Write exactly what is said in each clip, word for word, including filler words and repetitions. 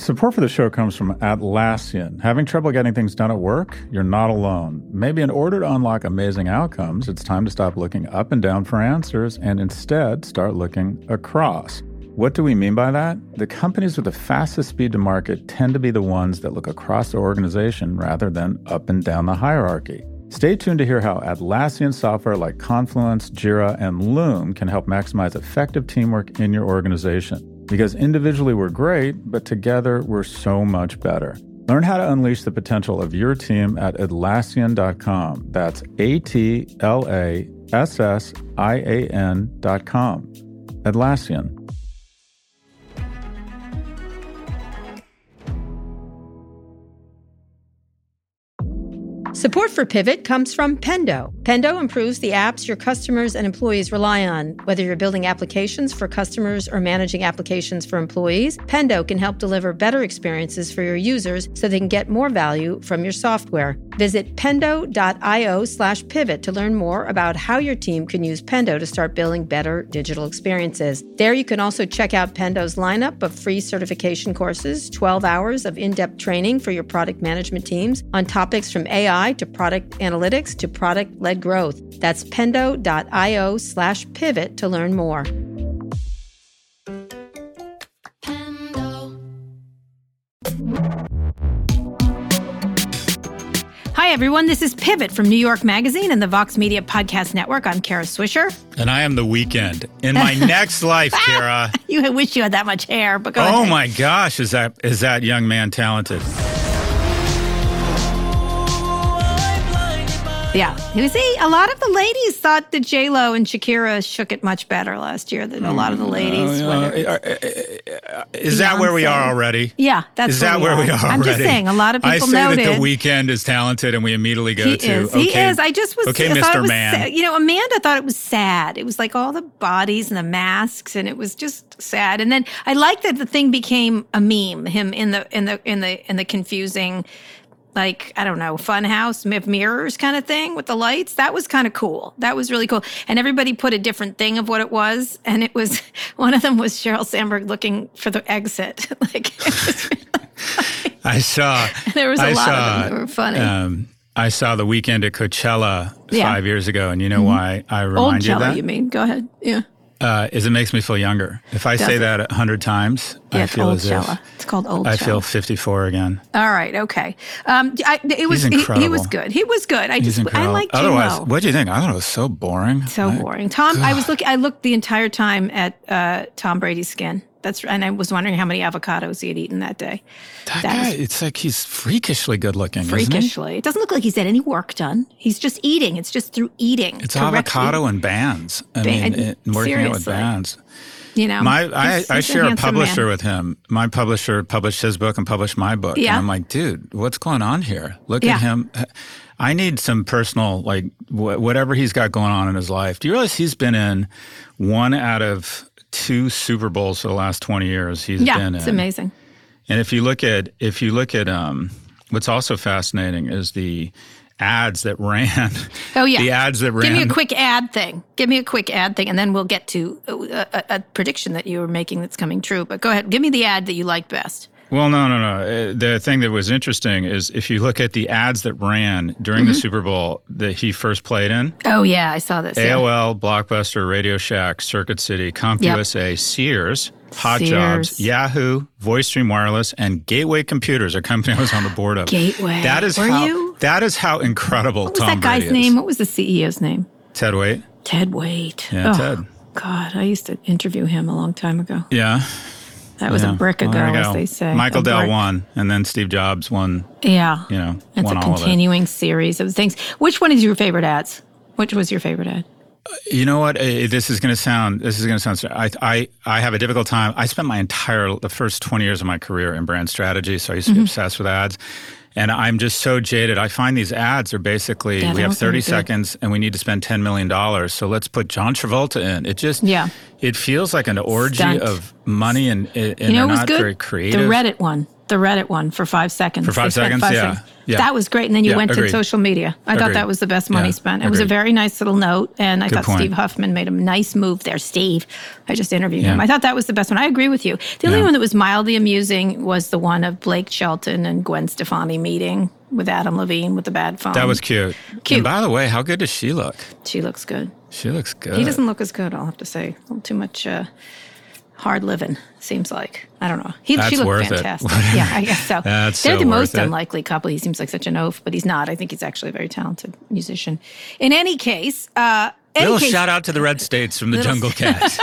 Support for the show comes from Atlassian. Having trouble getting things done at work? You're not alone. Maybe in order to unlock amazing outcomes, it's time to stop looking up and down for answers and instead start looking across. What do we mean by that? The companies with the fastest speed to market tend to be the ones that look across the organization rather than up and down the hierarchy. Stay tuned to hear how Atlassian software like Confluence, Jira, and Loom can help maximize effective teamwork in your organization. Because individually we're great, but together we're so much better. Learn how to unleash the potential of your team at Atlassian dot com. That's A T L A S S I A N dot com. Atlassian. Support for Pivot comes from Pendo. Pendo improves the apps your customers and employees rely on. Whether you're building applications for customers or managing applications for employees, Pendo can help deliver better experiences for your users so they can get more value from your software. Visit pendo.io slash pivot to learn more about how your team can use Pendo to start building better digital experiences. There you can also check out Pendo's lineup of free certification courses, twelve hours of in-depth training for your product management teams on topics from A I to product analytics to product-led growth. That's pendo.io slash pivot to learn more. Hi, everyone. This is Pivot from New York Magazine and the Vox Media Podcast Network. I'm Kara Swisher. And I am The Weeknd. In my next life, Kara. You wish you had that much hair, but go ahead. Oh, my gosh. Is that is that young man talented? Yeah. You see, a lot of the ladies thought that J-Lo and Shakira shook it much better last year than a lot of the ladies. Uh, uh, is that where we are already? Yeah, that's Is where that we where are. we are already? I'm just saying, a lot of people I say noted. that The Weeknd is talented, and we immediately go he to, is. okay, He is. I just was, okay, I thought Mister it was Man. sad. You know, Amanda thought it was sad. It was like all the bodies and the masks, and it was just sad. And then I like that the thing became a meme, him in the, in the, in the, in the confusing, like, I don't know, fun house of mirrors kind of thing with the lights. That was kind of cool. That was really cool. And everybody put a different thing of what it was. And it was, one of them was Sheryl Sandberg looking for the exit. Like, it was really funny. I saw. There was a I lot saw, of them that were funny. Um, I saw The Weeknd at Coachella Yeah. five years ago. And you know mm-hmm. why I remind Old you of Cello, that? you mean? Go ahead. Yeah. Uh, is it makes me feel younger. If I Does say it? that a hundred times, Yeah, I it's feel Old as Cello. if It's called Old I Cello. feel fifty-four again. All right, okay. Um, I, it was He's he, he was incredible. good. He was good. I He's just incredible. I like Otherwise, J-Lo. what do you think? I thought it was so boring. So I- boring. Tom, I God. was looking. I looked the entire time at uh, Tom Brady's skin. That's and I was wondering how many avocados he had eaten that day. That, That guy, was- it's like he's freakishly good looking, isn't he? Freakishly, it doesn't look like he's had any work done. He's just eating. It's just through eating. It's correct avocado eating. and bands. I Ban- mean, it, working out with seriously. bands. You know, My, I, he's- I he's a share a handsome publisher man. with him. My publisher published his book and published my book. Yeah. And I'm like, dude, what's going on here? Look Yeah. at him. I need some personal, like, wh- whatever he's got going on in his life. Do you realize he's been in one out of two Super Bowls for the last twenty years? He's Yeah, been it's in. amazing. And if you look at, if you look at, um, what's also fascinating is the ads that ran. Oh yeah, The ads that ran. Give me a quick ad thing. Give me a quick ad thing, and then we'll get to a, a, a prediction that you were making that's coming true. But go ahead. Give me the ad that you liked best. Well, no, no, no. Uh, The thing that was interesting is if you look at the ads that ran during Mm-hmm. the Super Bowl that he first played in, Oh yeah, I saw this. yeah. A O L, Blockbuster, Radio Shack, Circuit City, CompUSA, Sears, Hot Sears. Jobs, Yahoo, VoiceStream Wireless, and Gateway Computers, a company I was on the board of. Gateway. That is Were how you? that is how incredible What was Tom that guy's Brady is. name? What was the C E O's name? Ted Waite. Ted Waite. Yeah, oh, Ted. God, I used to interview him a long time ago. Yeah. That was yeah. a brick Well, ago, there you as go. they say. Michael A Dell brick. won, and then Steve Jobs won. Yeah. You know, It's won a all of it. continuing series of things. Which one is your favorite ads? Which was your favorite ad? You know what? Uh, This is going to sound. This is going to sound. I, I I have a difficult time. I spent my entire the first twenty years of my career in brand strategy, so I used to Mm-hmm. be obsessed with ads. And I'm just so jaded. I find these ads are basically Yeah, we they're have all very thirty good. seconds and we need to spend ten million dollars. So let's put John Travolta in. It just Yeah. It feels like an orgy Stunt. of money and, and You know they're what was not good? very creative. The Reddit one. the Reddit one for five seconds. For five seconds, five yeah. seconds. yeah. That was great. And then you yeah, went agreed. to social media. I agreed. thought that was the best money yeah, spent. It agreed. was a very nice little note. And I Good thought point. Steve Huffman made a nice move there. Steve, I just interviewed yeah. him. I thought that was the best one. I agree with you. The only yeah. one that was mildly amusing was the one of Blake Shelton and Gwen Stefani meeting with Adam Levine with the bad phone. That was cute. Cute. And by the way, how good does she look? She looks good. She looks good. He doesn't look as good, I'll have to say. A little too much uh, hard living, seems like. I don't know. He, That's she looked worth fantastic. It. Yeah, I guess so. That's They're so the most worth it. unlikely couple. He seems like such an oaf, but he's not. I think he's actually a very talented musician. In any case, uh, any little case, shout out to the Red States from the Little- Jungle Cat.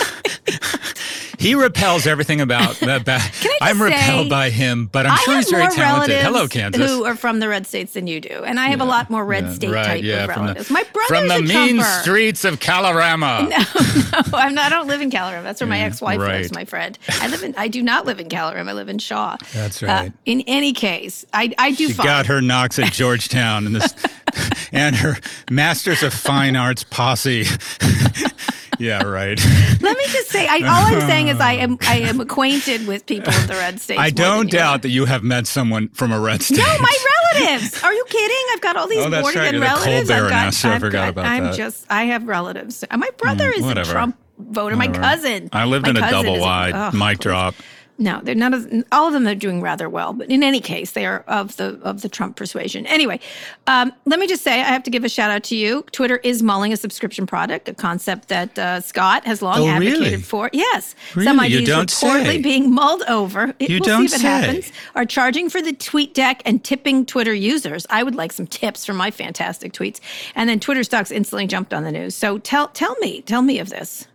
He repels everything about that. Ba- Can I I'm just repelled say, by him, but I'm I sure have he's very more talented. relatives Hello, Kansas. who are from the red states than you do, and I have a lot more red Yeah, state right, type yeah, of from the- relatives. My brother's From the a mean Trumper. streets of Calorama. No, I'm not, I don't live in Calorama. That's where my ex-wife right. lives, my friend. I live in. I do not live in Calorama. I live in Shaw. That's Uh, right. in any case, I, I do She find got her knocks at Georgetown and this, and her Masters of Fine Arts posse. Yeah, right. Let me just say, I, all I'm saying is I am I am acquainted with people in the red states. I more don't than you doubt are. that you have met someone from a red state. No, my relatives. Are you kidding? I've got all these Oh, that's Morgan right. You're the relatives. Coal I've got, Baroness. I I've forgot got, about I'm that. just. I have relatives. Uh, My brother is a whatever. Trump voter. My Whatever. cousin. I lived my in a cousin double is wide ugh, mic drop. No, they're none of all of them are doing rather well, but in any case, they are of the of the Trump persuasion. Anyway, um, let me just say I have to give a shout out to you. Twitter is mulling a subscription product, a concept that uh, Scott has long Oh, advocated really? for. Yes, Really? some You ideas don't reportedly say. being mulled over. It, You we'll don't see if it say. happens. Are charging for the tweet deck and tipping Twitter users. I would like some tips for my fantastic tweets. And then Twitter stocks instantly jumped on the news. So tell tell me, tell me of this.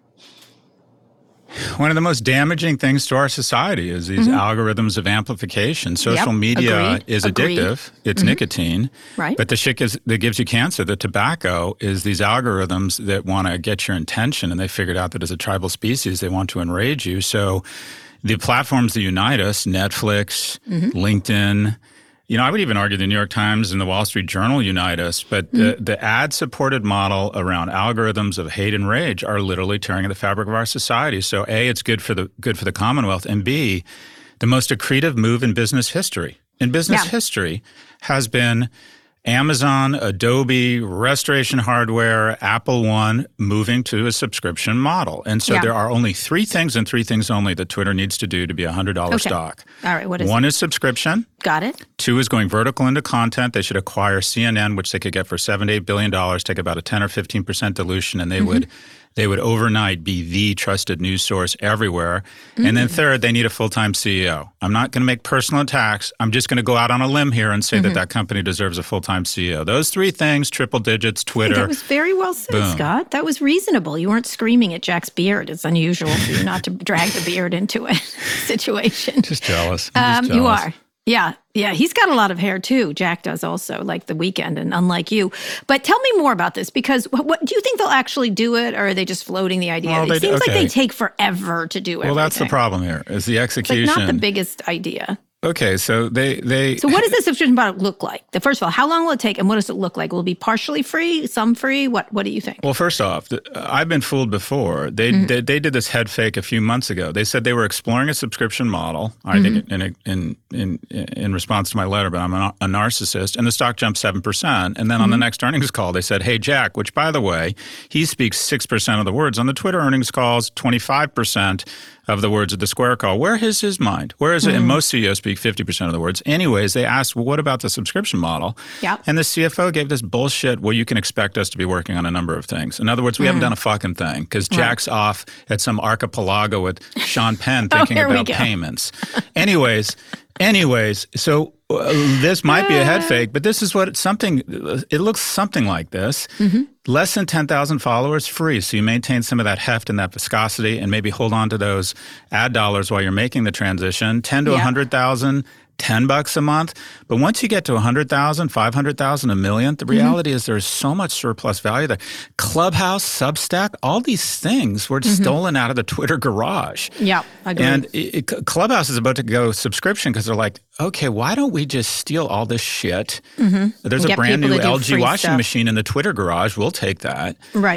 One of the most damaging things to our society is these mm-hmm. algorithms of amplification. Social Yep. media Agreed. is Agreed. addictive. It's Mm-hmm. nicotine. Right. But the shit is, that gives you cancer, the tobacco, is these algorithms that want to get your attention. And they figured out that as a tribal species, they want to enrage you. So the platforms that unite us, Netflix, mm-hmm. LinkedIn, you know, I would even argue the New York Times and the Wall Street Journal unite us, but mm-hmm. the, the ad-supported model around algorithms of hate and rage are literally tearing at the fabric of our society. So A, it's good for the good for the Commonwealth, and B, the most accretive move in business history. In business Yeah. history has been Amazon, Adobe, Restoration Hardware, Apple One moving to a subscription model. And so Yeah. there are only three things and three things only that Twitter needs to do to be a one hundred dollars Okay. stock. All right, what is One it? is subscription. Got it. Two is going vertical into content. They should acquire C N N, which they could get for seven to eight billion dollars, take about a ten or fifteen percent dilution, and they mm-hmm. would they would overnight be the trusted news source everywhere. Mm-hmm. And then third, they need a full-time C E O. I'm not going to make personal attacks. I'm just going to go out on a limb here and say mm-hmm. that that company deserves a full-time C E O. Those three things, triple digits, Twitter. That was very well said, Boom. Scott. That was reasonable. You weren't screaming at Jack's beard. It's unusual for you not to drag the beard into a situation. Just jealous. I'm Um, just you jealous. are. Yeah, yeah. He's got a lot of hair too. Jack does also, like The Weeknd, and unlike you. But tell me more about this, because what, what do you think they'll actually do it, or are they just floating the idea? Well, it they- seems like okay. they take forever to do everything. Well, that's the problem here, is the It's execution. like not the biggest idea. Okay, so they they So what does the subscription product look like? The first of all, how long will it take, and what does it look like? Will it be partially free, some free? What What do you think? Well, first off, th- I've been fooled before. They, Mm-hmm. they they did this head fake a few months ago. They said they were exploring a subscription model. I Mm-hmm. think in, in in in response to my letter, but I'm a, a narcissist, and the stock jumped seven percent. And then on Mm-hmm. the next earnings call, they said, "Hey, Jack," which by the way, he speaks six percent of the words on the Twitter earnings calls, twenty-five percent of the words of the Square call. Where is his mind? Where is it? Mm-hmm. And most C E Os speak fifty percent of the words. Anyways, they asked, well, what about the subscription model? Yeah. And the C F O gave this bullshit, well, you can expect us to be working on a number of things. In other words, we Mm. haven't done a fucking thing because Jack's off at some archipelago with Sean Penn Oh, thinking here we about go. payments. anyways, anyways, so uh, this might be a head fake, but this is what it's something, it looks something like this. Mm-hmm. Less than ten thousand followers, free. So you maintain some of that heft and that viscosity and maybe hold on to those ad dollars while you're making the transition. ten to Yeah. one hundred thousand, ten bucks a month. But once you get to one hundred thousand, five hundred thousand, a million, the reality mm-hmm. is there's so much surplus value there. Clubhouse, Substack, all these things were mm-hmm. stolen out of the Twitter garage. Yeah, I agree. And it, it, Clubhouse is about to go subscription because they're like, okay, why don't we just steal all this shit? Mm-hmm. There's And a get brand people new to do L G free washing stuff. machine in the Twitter garage. We'll take that. Right, yep.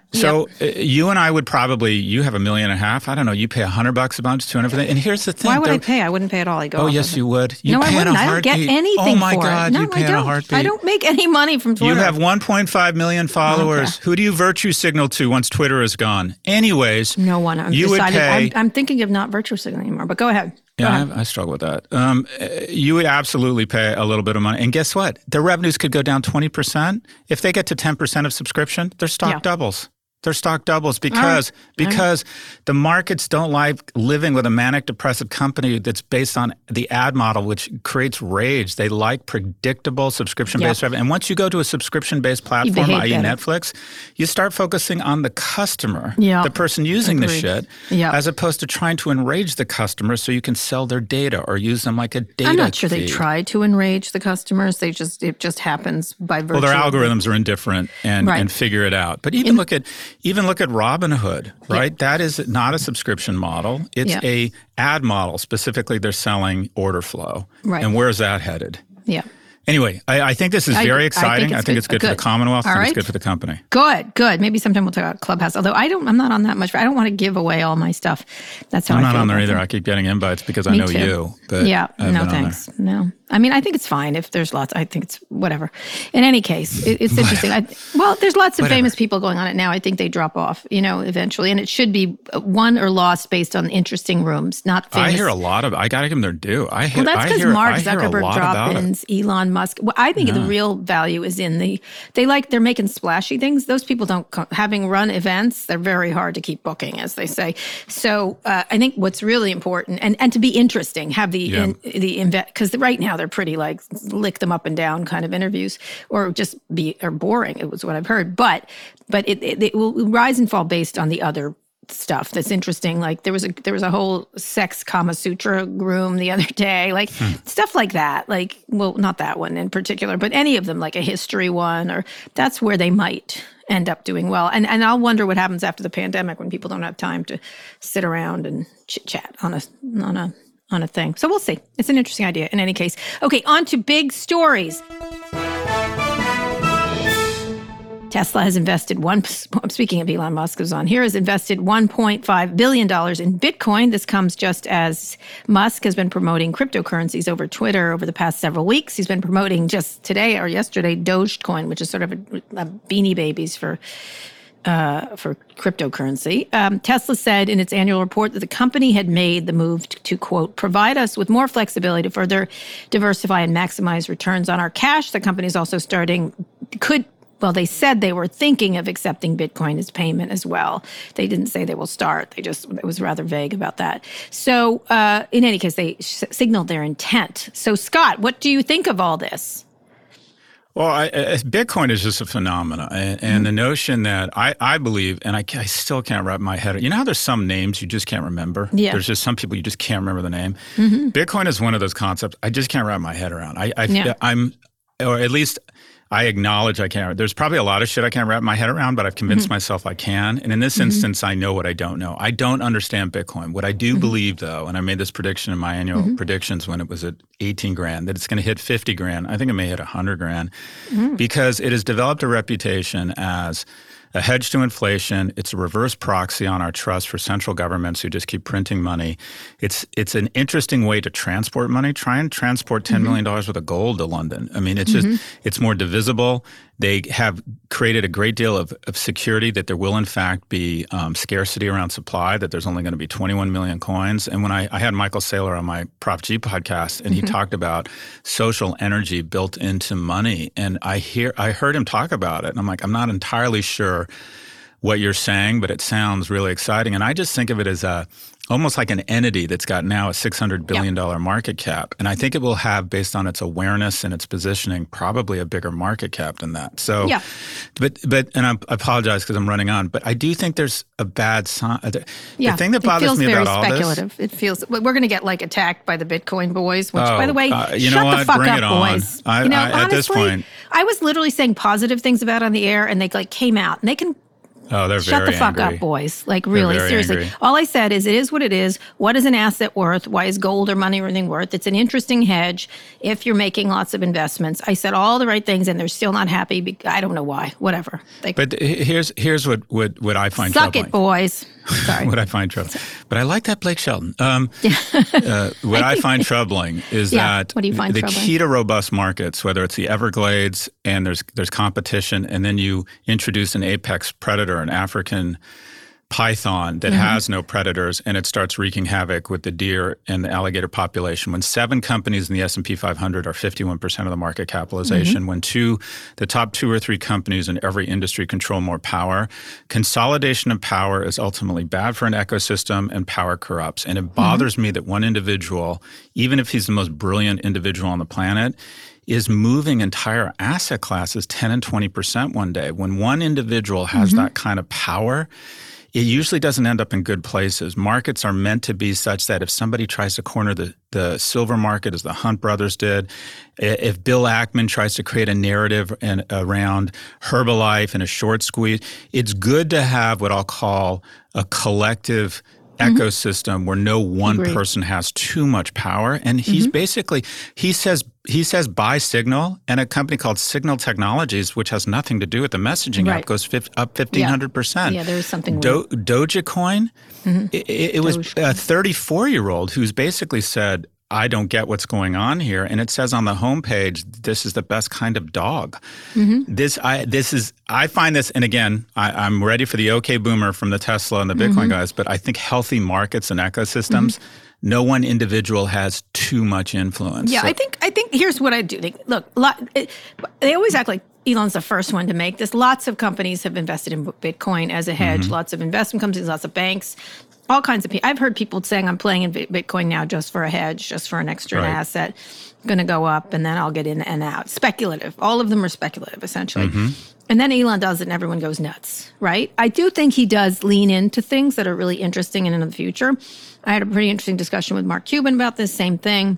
So Yep. uh, you and I would probably, you have a million and a half. I don't know. You pay a hundred bucks a month, two hundred for that. And here's the thing. Why would there- I pay? I wouldn't pay at all. I go. Oh, off yes, of you it. would. You No, pay I in wouldn't. a I don't heartbeat. get anything Oh my for God, it. No, you pay I in a don't. heartbeat. I don't make any money from Twitter. You have one point five million followers. Okay. Who do you virtue signal to once Twitter is gone? Anyways, no one. I'm you would decided, pay. I'm, I'm thinking of not virtue signaling anymore. But go ahead. Go Yeah, ahead. I, I struggle with that. Um, uh, you would absolutely pay a little bit of money. And guess what? Their revenues could go down twenty percent. If they get to ten percent of subscription, their stock Yeah. doubles. Their stock doubles because right. because the markets don't like living with a manic depressive company that's based on the ad model, which creates rage. They like predictable subscription-based Yep. revenue. And once you go to a subscription-based platform, behave that is. better. Netflix, you start focusing on the customer, Yeah. the person using the Agreed. shit, Yeah. as opposed to trying to enrage the customer so you can sell their data or use them like a data I'm not sure they feed. try to enrage the customers. They just it just happens by virtue. Well, their of the- algorithms are indifferent and, Right. and figure it out. But even In- look at even look at Robinhood, right? That is not a subscription model. It's Yeah. a ad model. Specifically, they're selling order flow. Right. And where's that headed? Yeah. Anyway, I, I think this is I- very I think exciting. it's I think good. it's good, for Good. the Commonwealth. I All think right. it's good for the company. Good, good. Maybe sometime we'll talk about Clubhouse. Although I don't, I'm not on that much. I don't want to give away all my stuff. That's how I'm I not feel on there about either. them. I keep getting invites because I Me know too. you. But yeah, I haven't no been on thanks. No, I mean I think it's fine if there's lots. I think it's whatever. In any case, it, it's interesting. I, well, there's lots of Whatever. famous people going on it now. I think they drop off, you know, eventually, and it should be won or lost based on interesting rooms, not famous. I hear a lot of. I got to give them their due. I hear. Well, that's I because hear, Mark I hear a Zuckerberg lot about it. drop-ins, Elon Musk. Well, I think the real value is in the, they like, they're making splashy things. Those people don't, co- having run events, they're very hard to keep booking, as they say. So uh, I think what's really important, and, and to be interesting, have the, Yeah. in, the invest, because right now they're pretty like lick them up and down kind of interviews, or just be, or boring, it was what I've heard. But, but it, it, it will rise and fall based on the other stuff that's interesting. Like there was a there was a whole sex Kama Sutra room the other day, like Hmm. stuff like that. Like, well, not that one in particular, but any of them, like a history one, or that's where they might end up doing well. And and I'll wonder what happens after the pandemic when people don't have time to sit around and chit chat on a on a on a thing. So we'll see. It's an interesting idea in any case. Okay, on to big stories. Tesla has invested one, speaking of Elon Musk who's on here, has invested one point five billion dollars in Bitcoin. This comes just as Musk has been promoting cryptocurrencies over Twitter over the past several weeks. He's been promoting just today or yesterday Dogecoin, which is sort of a, a beanie babies for uh, for cryptocurrency. Um, Tesla said in its annual report that the company had made the move to, to, quote, provide us with more flexibility to further diversify and maximize returns on our cash. The company is also starting, could, well, they said they were thinking of accepting Bitcoin as payment as well. They didn't say they will start. They just, it was rather vague about that. So uh, in any case, they sh- signaled their intent. So Scott, what do you think of all this? Well, I, I, Bitcoin is just a phenomenon. And, and mm-hmm. the notion that I, I believe, and I, I still can't wrap my head around, you know how there's some names you just can't remember? Yeah. There's just some people you just can't remember the name. Mm-hmm. Bitcoin is one of those concepts I just can't wrap my head around. I, I, Yeah. I'm, or at least I acknowledge I can't. There's probably a lot of shit I can't wrap my head around, but I've convinced mm-hmm. myself I can. And in this mm-hmm. instance, I know what I don't know. I don't understand Bitcoin. What I do mm-hmm. believe, though, and I made this prediction in my annual mm-hmm. predictions when it was at eighteen grand, that it's going to hit fifty grand. I think it may hit one hundred grand mm-hmm. because it has developed a reputation as a hedge to inflation. It's a reverse proxy on our trust for central governments who just keep printing money. It's it's an interesting way to transport money. Try and transport ten mm-hmm. million dollars worth of gold to London. I mean, it's mm-hmm. just, it's more divisible. They have created a great deal of, of security that there will, in fact, be um, scarcity around supply, that there's only going to be twenty-one million coins. And when I, I had Michael Saylor on my Prop G podcast, and mm-hmm. he talked about social energy built into money. And I hear I heard him talk about it. And I'm like, I'm not entirely sure what you're saying, but it sounds really exciting. And I just think of it as a almost like an entity that's got now a six hundred billion dollars yep. market cap. And I think it will have, based on its awareness and its positioning, probably a bigger market cap than that. So, yeah. but, but, and I apologize because I'm running on, but I do think there's a bad sign. The, yeah. the thing that bothers me about all this. It feels very speculative. It feels, we're going to get like attacked by the Bitcoin boys, which, oh, by the way, uh, you shut know what? the fuck Bring up, it on. boys. I, you know, I, honestly, at this point, I was literally saying positive things about it on the air, and they like came out, and they can Oh, they're Shut very the fuck angry. up, boys. Like, really, very seriously. angry. All I said is it is what it is. What is an asset worth? Why is gold or money or anything worth? It's an interesting hedge if you're making lots of investments. I said all the right things, and they're still not happy. Be- I don't know why. Whatever. They, But here's here's what, what, what I find suck troubling. it, boys. Sorry. What I find troubling. But I like that Blake Shelton. Um, uh, what I, I find troubling is Yeah, that what do you find the troubling? key to robust markets, whether it's the Everglades and there's there's competition, and then you introduce an apex predator, an African python that Mm-hmm. has no predators, and it starts wreaking havoc with the deer and the alligator population. When seven companies in the S and P five hundred are fifty-one percent of the market capitalization, Mm-hmm. when two, the top two or three companies in every industry control more power, consolidation of power is ultimately bad for an ecosystem, and power corrupts. And it bothers Mm-hmm. me that one individual, even if he's the most brilliant individual on the planet, is moving entire asset classes ten and twenty percent one day. When one individual has Mm-hmm. that kind of power, it usually doesn't end up in good places. Markets are meant to be such that if somebody tries to corner the, the silver market, as the Hunt brothers did, if Bill Ackman tries to create a narrative and, around Herbalife and a short squeeze, it's good to have what I'll call a collective ecosystem where no one Agreed. person has too much power. And he's Mm-hmm. basically, he says, he says buy Signal, and a company called Signal Technologies, which has nothing to do with the messaging Right. app, goes fif- up fifteen hundred percent. Yeah, there's something Do- Dogecoin, Mm-hmm. it, it was a thirty-four-year-old who's basically said, I don't get what's going on here. And it says on the homepage, this is the best kind of dog. Mm-hmm. This I this is I find this, and again, I, I'm ready for the OK boomer from the Tesla and the Bitcoin Mm-hmm. guys, but I think healthy markets and ecosystems, no one individual has too much influence. Yeah, So- I think I think here's what I do. Think, look, lot, it, they always act like Elon's the first one to make this. Lots of companies have invested in Bitcoin as a hedge. Mm-hmm. Lots of investment companies, lots of banks, all kinds of people. I've heard people saying, "I'm playing in Bitcoin now just for a hedge, just for an extra Right. asset. Going to go up, and then I'll get in and out." Speculative. All of them are speculative, essentially. Mm-hmm. And then Elon does it, and everyone goes nuts, right? I do think he does lean into things that are really interesting and in the future. I had a pretty interesting discussion with Mark Cuban about this same thing.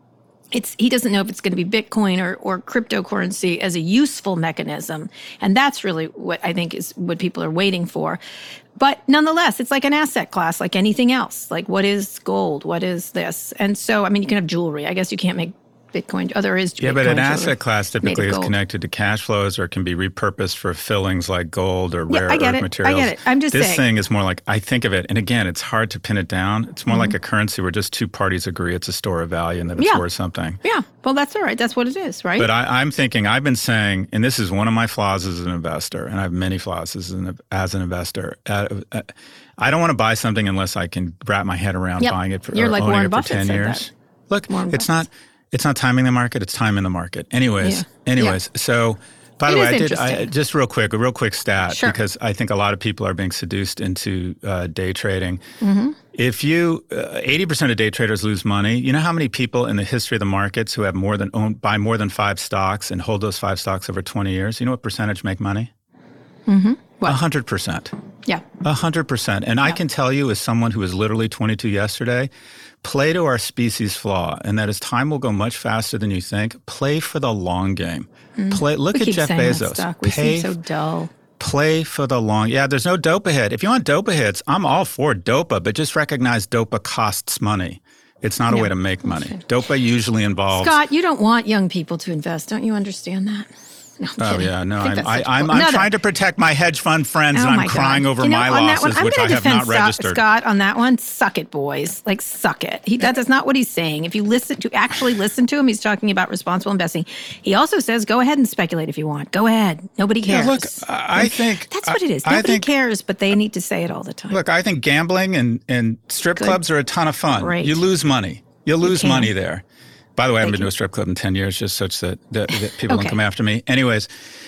It's he doesn't know if it's going to be Bitcoin or, or cryptocurrency as a useful mechanism. And that's really what I think is what people are waiting for. But nonetheless, it's like an asset class, like anything else. Like, what is gold? What is this? And so, I mean, you can have jewelry. I guess you can't make Bitcoin. Oh, there is Yeah, Bitcoin but an jewelry asset class made typically of is gold. connected to cash flows or can be repurposed for fillings like gold or Yeah, rare I get earth it. I materials. get it. I'm just this saying. thing is more like, I think of it, and again, it's hard to pin it down. It's more Mm-hmm. like a currency where just two parties agree it's a store of value and that it's Yeah. worth something. Yeah, well, that's all right. That's what it is, right? But I, I'm thinking, I've been saying, and this is one of my flaws as an investor, and I have many flaws as an, as an investor. Uh, uh, I don't want to buy something unless I can wrap my head around Yep. buying it for, You're or like owning Warren it for Buffett ten said years. that. Look, Warren it's not it's not timing the market, it's time in the market. Anyways, Yeah. anyways, so by It the way, is I did I, interesting. just real quick, a real quick stat, Sure. because I think a lot of people are being seduced into uh, day trading. Mm-hmm. If you uh, eighty percent of day traders lose money, you know how many people in the history of the markets who have more than own buy more than five stocks and hold those five stocks over twenty years? You know what percentage make money? Mm-hmm. What? A hundred percent. Yeah. A hundred percent. And I can tell you, as someone who was literally twenty-two yesterday, play to our species flaw, and that is time will go much faster than you think. Play for the long game. Play. Look We at keep Jeff saying that Bezos. stuff. We Pay, seem so dull. play for the long. Yeah, there's no dopa hit. If you want dopa hits, I'm all for dopa, but just recognize dopa costs money. It's not a Yeah. way to make money. Dopa usually involves. Scott, you don't want young people to invest. Don't you understand that? No, I'm Oh kidding. yeah, no, I think I'm that's I, such a I'm, bull- I'm Another- trying to protect my hedge fund friends, Oh and I'm my crying God. over You know, my on that one, losses, I'm which I gonna have defend not Scott- registered. Scott, on that one, suck it, boys. Like, suck it. He, that is not what he's saying. If you listen to actually listen to him, he's talking about responsible investing. He also says, go ahead and speculate if you want. Go ahead. Nobody Yeah, cares. look, I I think That's what it is. I Nobody think, cares, but they need to say it all the time. Look, I think gambling and, and strip Good. clubs are a ton of fun. Great. You lose money. You lose can. money there. By the way, I haven't Thank been to you. a strip club in ten years, just such that, that, that people Okay. don't come after me. Anyways,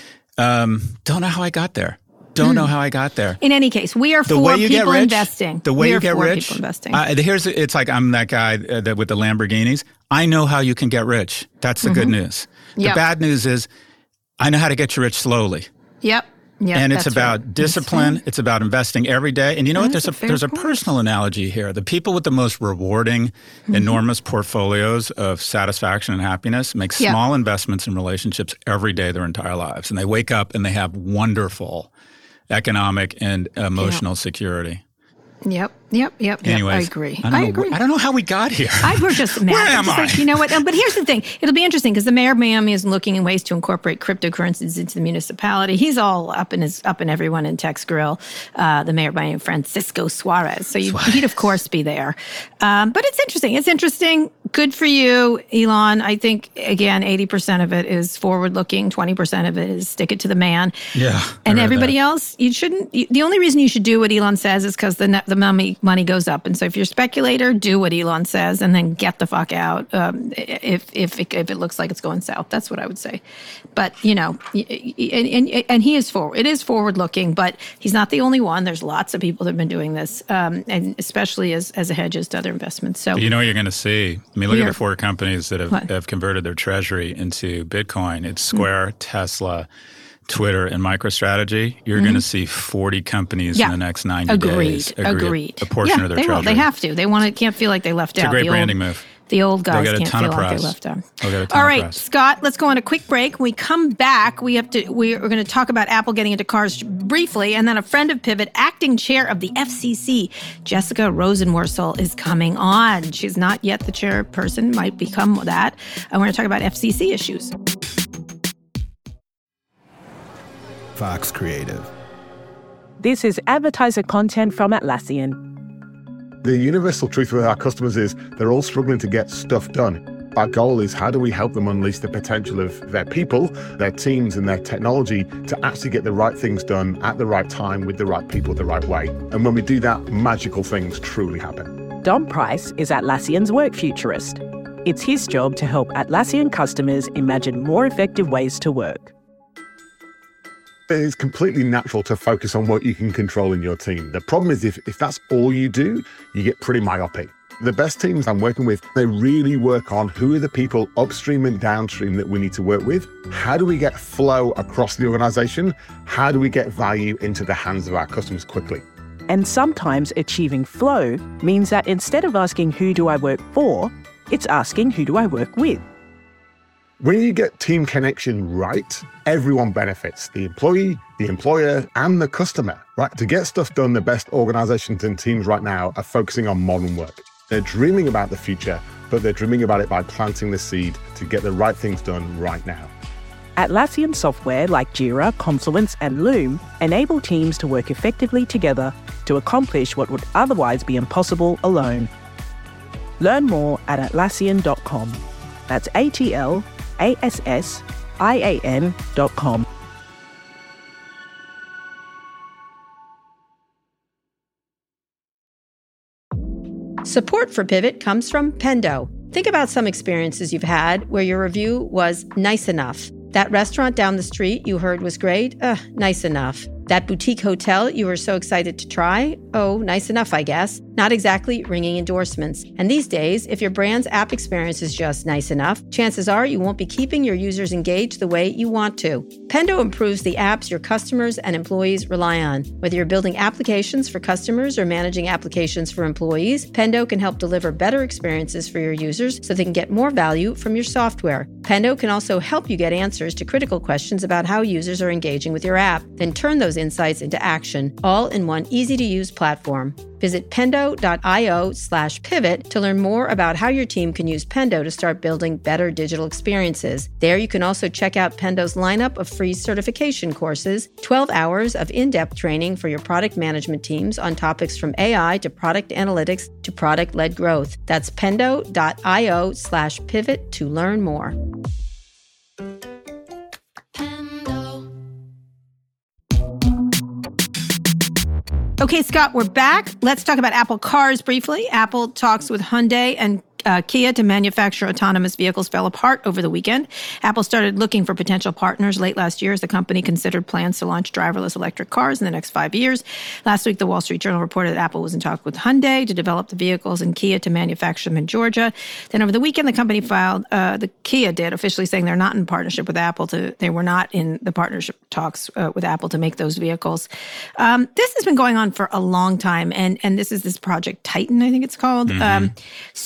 um, don't know how I got there. Don't know how I got there. In any case, we are The for way you get people rich, investing. the way we you are get for rich, people investing. uh, here's it's like I'm that guy uh, that with the Lamborghinis. I know how you can get rich. That's the good news. The Yep. bad news is I know how to get you rich slowly. yep. Yep. And it's that's about right. discipline. It's about investing every day. And you know what? That's There's a a fair there's a point. personal analogy here. The people with the most rewarding, Mm-hmm. enormous portfolios of satisfaction and happiness make Yeah. small investments in relationships every day their entire lives. And they wake up and they have wonderful economic and emotional yeah. security. Yep, yep, yep, yep. Anyways, I agree. I, don't I know, agree. I don't know how we got here. I, we're just mad. Where am just I? Like, you know what? But here's the thing. It'll be interesting because the mayor of Miami is looking in ways to incorporate cryptocurrencies into the municipality. He's all up in his up in everyone in Tex Grill, uh, the mayor of Miami, Francisco Suarez. So you, Suarez. he'd, of course, be there. Um, but it's interesting. It's interesting. Good for you, Elon. I think, again, eighty percent of it is forward-looking. twenty percent of it is stick it to the man. Yeah. And everybody that. else, you shouldn't. You, the only reason you should do what Elon says is because the net, the money, money goes up. And so if you're a speculator, do what Elon says and then get the fuck out um, if, if, if it looks like it's going south. That's what I would say. But, you know, and, and, and he is forward. It is forward-looking, but he's not the only one. There's lots of people that have been doing this, um, and especially as, as a hedge to other investments. So but you know what you're going to see? I mean, look Here. at the four companies that have, have converted their treasury into Bitcoin. It's Square, mm-hmm. Tesla, Twitter, and MicroStrategy. You're mm-hmm. going to see forty companies yeah. in the next ninety Agreed. days. Agreed. Agreed. A portion yeah, of their they treasury. Will. They have to. They want to. Can't feel like they left it's out. It's a great the branding old, move. The old guys get a can't ton feel of like press. they left out. They'll get a ton All of right, press. Scott, let's go on a quick break. When we come back, we have to. We are going to talk about Apple getting into cars briefly, and then a friend of Pivot, acting chair of the F C C, Jessica Rosenworcel, is coming on. She's not yet the chairperson, might become that. And we're going to talk about F C C issues. Fox Creative. This is advertiser content from Atlassian. The universal truth with our customers is they're all struggling to get stuff done. Our goal is how do we help them unleash the potential of their people, their teams, and their technology to actually get the right things done at the right time with the right people the right way. And when we do that, magical things truly happen. Dom Price is Atlassian's work futurist. It's his job to help Atlassian customers imagine more effective ways to work. It's completely natural to focus on what you can control in your team. The problem is if, if that's all you do, you get pretty myopic. The best teams I'm working with, they really work on who are the people upstream and downstream that we need to work with. How do we get flow across the organization? How do we get value into the hands of our customers quickly? And sometimes achieving flow means that instead of asking who do I work for, it's asking who do I work with. When you get team connection right, everyone benefits. The employee, the employer, and the customer, right? To get stuff done, the best organizations and teams right now are focusing on modern work. They're dreaming about the future, but they're dreaming about it by planting the seed to get the right things done right now. Atlassian software like Jira, Confluence, and Loom enable teams to work effectively together to accomplish what would otherwise be impossible alone. Learn more at Atlassian dot com. That's A T L A S S I A N dot com. Support for Pivot comes from Pendo. Think about some experiences you've had where your review was nice enough. That restaurant down the street you heard was great? Uh, nice enough. That boutique hotel you were so excited to try? Oh, nice enough, I guess. Not exactly ringing endorsements. And these days, if your brand's app experience is just nice enough, chances are you won't be keeping your users engaged the way you want to. Pendo improves the apps your customers and employees rely on. Whether you're building applications for customers or managing applications for employees, Pendo can help deliver better experiences for your users so they can get more value from your software. Pendo can also help you get answers to critical questions about how users are engaging with your app, then turn those insights into action, all in one easy-to-use platform. Visit pendo.io slash pivot to learn more about how your team can use Pendo to start building better digital experiences. There you can also check out Pendo's lineup of free certification courses, twelve hours of in-depth training for your product management teams on topics from A I to product analytics to product-led growth. That's pendo.io slash pivot to learn more. Okay, Scott, we're back. Let's talk about Apple cars briefly. Apple talks with Hyundai and Uh, Kia to manufacture autonomous vehicles fell apart over the weekend. Apple started looking for potential partners late last year as the company considered plans to launch driverless electric cars in the next five years. Last week, the Wall Street Journal reported that Apple was in talks with Hyundai to develop the vehicles and Kia to manufacture them in Georgia. Then over the weekend, the company filed, uh, the Kia did, officially saying they're not in partnership with Apple. To They were not in the partnership talks uh, with Apple to make those vehicles. Um, this has been going on for a long time, and, and this is this Project Titan, I think it's called. Mm-hmm. Um, so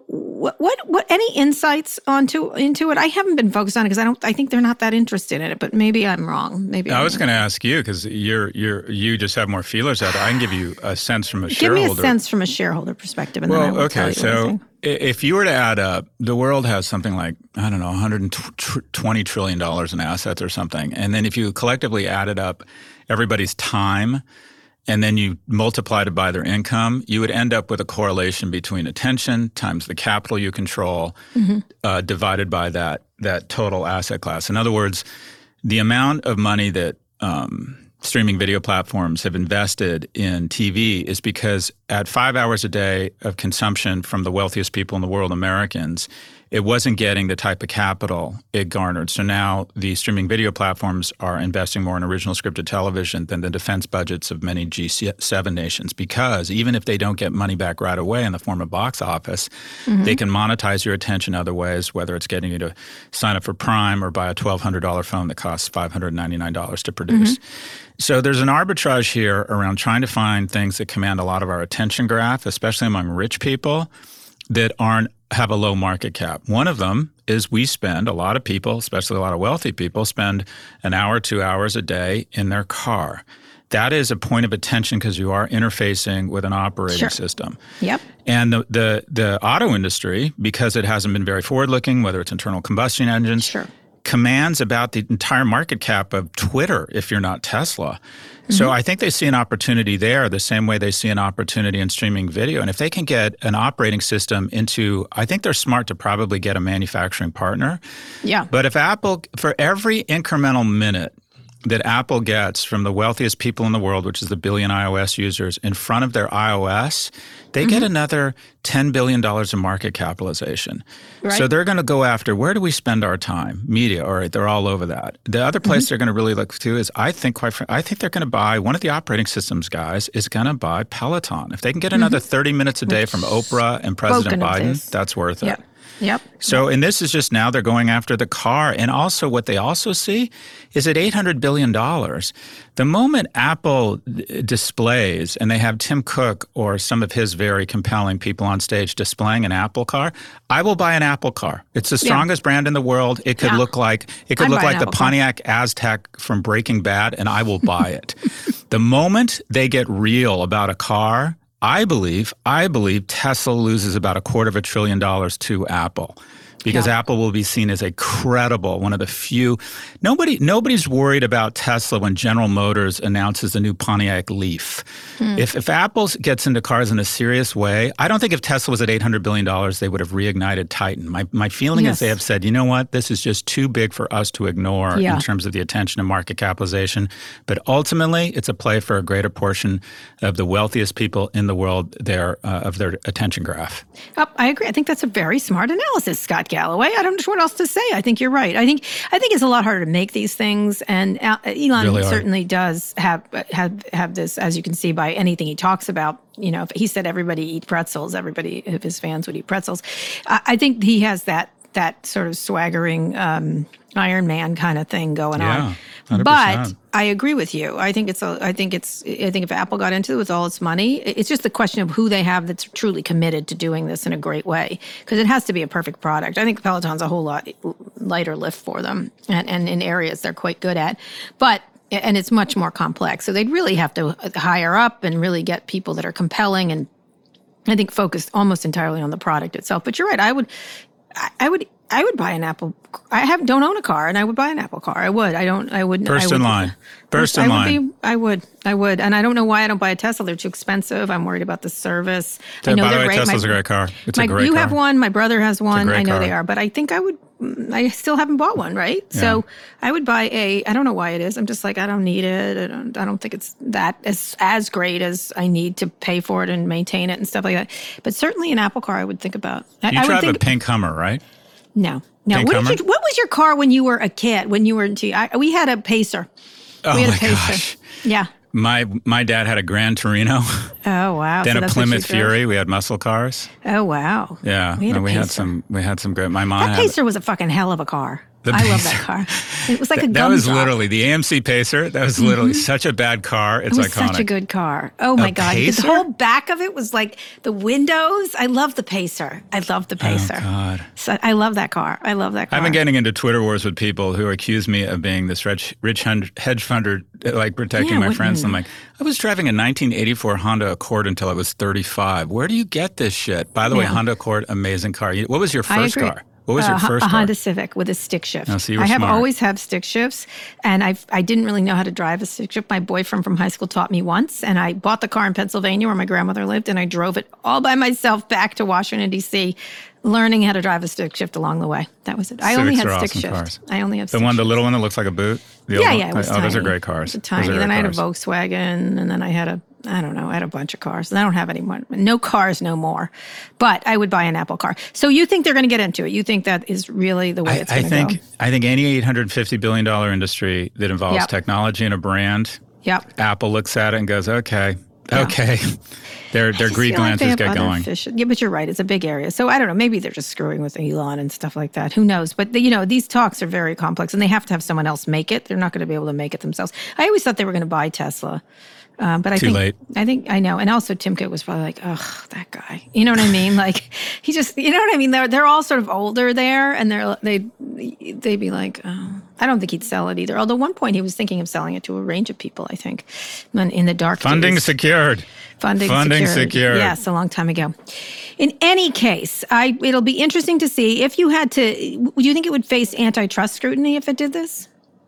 what, what, what, any insights onto into it? I haven't been focused on it because I don't. I think they're not that interested in it. But maybe I'm wrong. Maybe I I'm was going to ask you because you're you're you just have more feelers out there. I can give you a sense from a Give shareholder. me a sense from a shareholder perspective, and well, then I will okay. tell you So what I think. if you were to add up, the world has something like I don't know, one hundred twenty trillion dollars in assets or something, and then if you collectively added up everybody's time, and then you multiplied it by their income, you would end up with a correlation between attention times the capital you control mm-hmm. uh, divided by that that total asset class. In other words, the amount of money that um, streaming video platforms have invested in T V is because at five hours a day of consumption from the wealthiest people in the world, Americans, it wasn't getting the type of capital it garnered. So now the streaming video platforms are investing more in original scripted television than the defense budgets of many G seven nations, because even if they don't get money back right away in the form of box office, mm-hmm. they can monetize your attention other ways, whether it's getting you to sign up for Prime or buy a twelve hundred dollars phone that costs five hundred ninety-nine dollars to produce. Mm-hmm. So there's an arbitrage here around trying to find things that command a lot of our attention graph, especially among rich people, that aren't have a low market cap. One of them is we spend, a lot of people, especially a lot of wealthy people, spend an hour, two hours a day in their car. That is a point of attention because you are interfacing with an operating sure. system. Yep. And the, the the auto industry, because it hasn't been very forward-looking, whether it's internal combustion engines, sure. commands about the entire market cap of Twitter if you're not Tesla. So mm-hmm. I think they see an opportunity there the same way they see an opportunity in streaming video. And if they can get an operating system into, I think they're smart to probably get a manufacturing partner. Yeah. But if Apple, for every incremental minute that Apple gets from the wealthiest people in the world, which is the billion iOS users, in front of their iOS, they mm-hmm. get another ten billion dollars in market capitalization. Right. So they're going to go after, where do we spend our time? Media, all right, they're all over that. The other place mm-hmm. they're going to really look to is, I think, quite frankly, I think they're going to buy, one of the operating systems guys is going to buy Peloton. If they can get another mm-hmm. thirty minutes a day from Oprah and President Biden, that's worth it. Yep. Yep. So, and this is just now they're going after the car. And also what they also see is at eight hundred billion dollars, the moment Apple d- displays, and they have Tim Cook or some of his very compelling people on stage displaying an Apple car, I will buy an Apple car. It's the strongest yeah. brand in the world. It could yeah. look like it could I'd look like the Apple Pontiac car. Aztec from Breaking Bad, and I will buy it. The moment they get real about a car, I believe, I believe Tesla loses about a quarter of a trillion dollars to Apple, because yeah. Apple will be seen as a credible, one of the few. Nobody, nobody's worried about Tesla when General Motors announces the new Pontiac Leaf. Hmm. If if Apple gets into cars in a serious way, I don't think if Tesla was at eight hundred billion dollars, they would have reignited Titan. My my feeling yes. is they have said, you know what, this is just too big for us to ignore yeah. in terms of the attention and market capitalization. But ultimately, it's a play for a greater portion of the wealthiest people in the world, their uh, of their attention graph. Oh, I agree. I think that's a very smart analysis, Scott Galloway. I don't know what else to say. I think you're right. I think I think it's a lot harder to make these things, and Elon really certainly does have have have this, as you can see by anything he talks about. You know, if he said everybody eat pretzels, everybody of his fans would eat pretzels. I, I think he has that that sort of swaggering um, Iron Man kind of thing going yeah, on. one hundred percent. But I agree with you. I think it's a, I think it's I think if Apple got into it with all its money, it's just the question of who they have that's truly committed to doing this in a great way, because it has to be a perfect product. I think Peloton's a whole lot lighter lift for them, and, and in areas they're quite good at. But and it's much more complex. So they'd really have to hire up and really get people that are compelling and I think focused almost entirely on the product itself. But you're right. I would, I would, I would buy an Apple. I have don't own a car, and I would buy an Apple car. I would. I don't. I wouldn't. First I would, in line. First in I line. Would be, I would. I would. And I don't know why I don't buy a Tesla. They're too expensive. I'm worried about the service. So, I know by the they're way, great. Tesla's my, a great car. It's my, a great you car. have one. My brother has one. I know car. they are, but I think I would. I still haven't bought one, right? Yeah. So I would buy a. I don't know why it is. I'm just like I don't need it. I don't. I don't think it's that as as great as I need to pay for it and maintain it and stuff like that. But certainly an Apple car, I would think about. You I, drive I would think, a pink Hummer, right? No. No, Pink what, Hummer? did you, what was your car when you were a kid? When you were into, I, we had a Pacer. Oh we had my a Pacer. gosh! Yeah. My my dad had a Gran Torino. Oh wow! Then so a that's Plymouth Fury. We had muscle cars. Oh wow! Yeah, we had, no, we had some. We had some great. My mom. That had, Pacer was a fucking hell of a car. The I Pacer. love that car. It was like a that, gumdrop. That was literally the A M C Pacer. That was literally mm-hmm. such a bad car. It's it was iconic. Such a good car. Oh my a God. Pacer? The whole back of it was like the windows. I love the Pacer. I love the Pacer. Oh God. So I love that car. I love that car. I've been getting into Twitter wars with people who accuse me of being this rich, rich hedge funder, like protecting yeah, my what, friends. mm. I'm like, I was driving a nineteen eighty-four Honda Accord until I was thirty-five. Where do you get this shit? By the yeah. way, Honda Accord, amazing car. What was your first car? What was your uh, first a car? Honda Civic with a stick shift. Oh, so you were I have smart. always had stick shifts, and I I didn't really know how to drive a stick shift. My boyfriend from high school taught me once, and I bought the car in Pennsylvania where my grandmother lived, and I drove it all by myself back to Washington, D C, learning how to drive a stick shift along the way. That was it. I Civics only had are stick awesome shift. cars. I only have the stick one, the shift. little one that looks like a boot. The yeah, old yeah, it was oh, tiny. those are great cars. It was tiny. Then I had cars. a Volkswagen, and then I had a I don't know. I had a bunch of cars. And I don't have any more. No cars, no more. But I would buy an Apple car. So you think they're going to get into it? You think that is really the way I, it's going to go? go? I think any eight hundred fifty billion dollars industry that involves yep. technology and a brand, yep. Apple looks at it and goes, okay, yeah. okay. their their greed glances like get going. Fish. Yeah, but you're right. It's a big area. So I don't know. Maybe they're just screwing with Elon and stuff like that. Who knows? But, the, you know, these talks are very complex, and they have to have someone else make it. They're not going to be able to make it themselves. I always thought they were going to buy Tesla. Um, but I Too think, late. I think, I know. And also Tim Cook was probably like, ugh, that guy. You know what I mean? Like, he just, you know what I mean? They're, they're all sort of older there, and they're, they, they'd be like, oh, I don't think he'd sell it either. Although one point he was thinking of selling it to a range of people, I think, in, in the dark Funding days. secured. Funding, Funding secured. secured. Yes, a long time ago. In any case, I, it'll be interesting to see if you had to, do you think it would face antitrust scrutiny if it did this?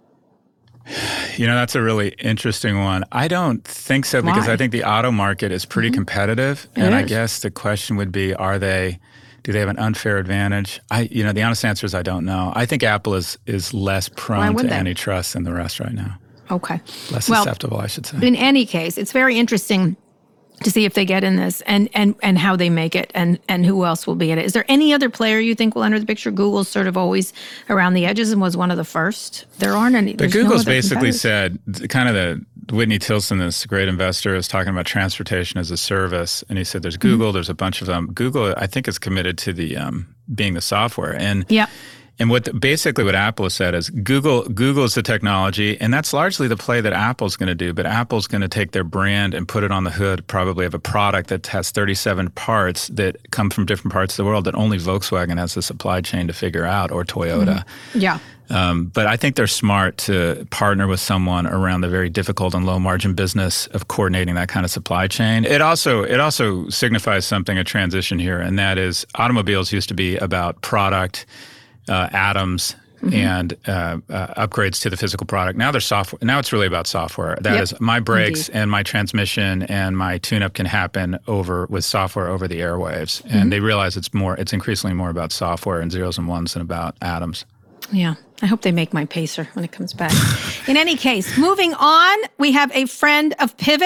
You know, that's a really interesting one. I don't think so because Why? I think the auto market is pretty mm-hmm. competitive. It and is. I guess the question would be, are they, do they have an unfair advantage? I, you know, the honest answer is I don't know. I think Apple is is less prone to they? antitrust than the rest right now. Okay. Less well, susceptible, I should say. In any case, it's very interesting to see if they get in this and, and, and how they make it and, and who else will be in it. Is there any other player you think will enter the picture? Google's sort of always around the edges and was one of the first. There aren't any. But Google's no basically said, kind of the Whitney Tilson, this great investor, is talking about transportation as a service. And he said there's Google, mm-hmm. there's a bunch of them. Google, I think, is committed to the um, being the software. And yeah. And what the, basically what Apple has said is Google Google's the technology, and that's largely the play that Apple's going to do. But Apple's going to take their brand and put it on the hood probably of a product that has thirty-seven parts that come from different parts of the world that only Volkswagen has the supply chain to figure out, or Toyota. Mm-hmm. Yeah. Um, but I think they're smart to partner with someone around the very difficult and low margin business of coordinating that kind of supply chain. It also it also signifies something, a transition here, and that is automobiles used to be about product. Uh, atoms mm-hmm. and uh, uh, upgrades to the physical product. Now there's software. Now it's really about software. That yep. is my brakes Indeed. And my transmission and my tune-up can happen over with software over the airwaves. Mm-hmm. And they realize it's more. It's increasingly more about software and zeros and ones than about atoms. Yeah. I hope they make my Pacer when it comes back. In any case, moving on, we have a friend of Pivot.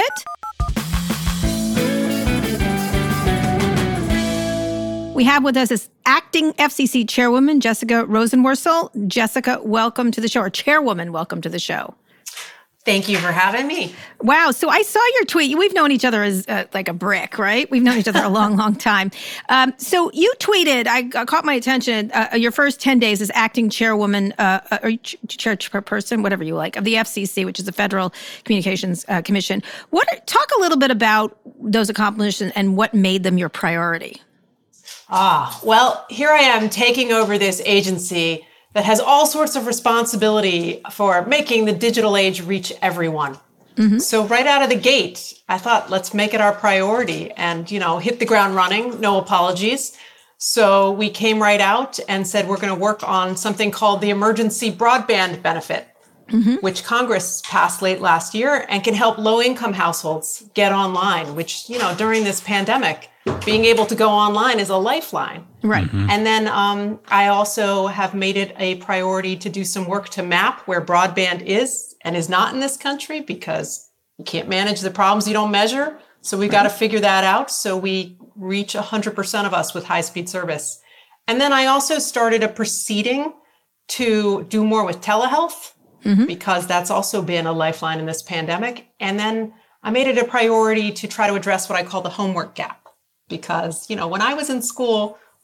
We have with us this acting F C C chairwoman, Jessica Rosenworcel. Jessica, welcome to the show. Or chairwoman, welcome to the show. Thank you for having me. Wow. So I saw your tweet. We've known each other as uh, like a brick, right? We've known each other a long, long time. Um, so you tweeted, I, I caught my attention, uh, your first ten days as acting chairwoman, uh, or ch- chairperson, whatever you like, of the F C C, which is the Federal Communications uh, Commission. What? Talk a little bit about those accomplishments and what made them your priority. Ah, well, here I am taking over this agency that has all sorts of responsibility for making the digital age reach everyone. Mm-hmm. So right out of the gate, I thought, let's make it our priority and, you know, hit the ground running, no apologies. So we came right out and said, we're going to work on something called the Emergency Broadband Benefit, mm-hmm. which Congress passed late last year and can help low-income households get online, which, you know, during this pandemic, being able to go online is a lifeline. Right. Mm-hmm. And then um, I also have made it a priority to do some work to map where broadband is and is not in this country, because you can't manage the problems you don't measure. So we've got to figure that out so we reach one hundred percent of us with high-speed service. And then I also started a proceeding to do more with telehealth, mm-hmm. because that's also been a lifeline in this pandemic. And then I made it a priority to try to address what I call the homework gap. Because, you know, when I was in school,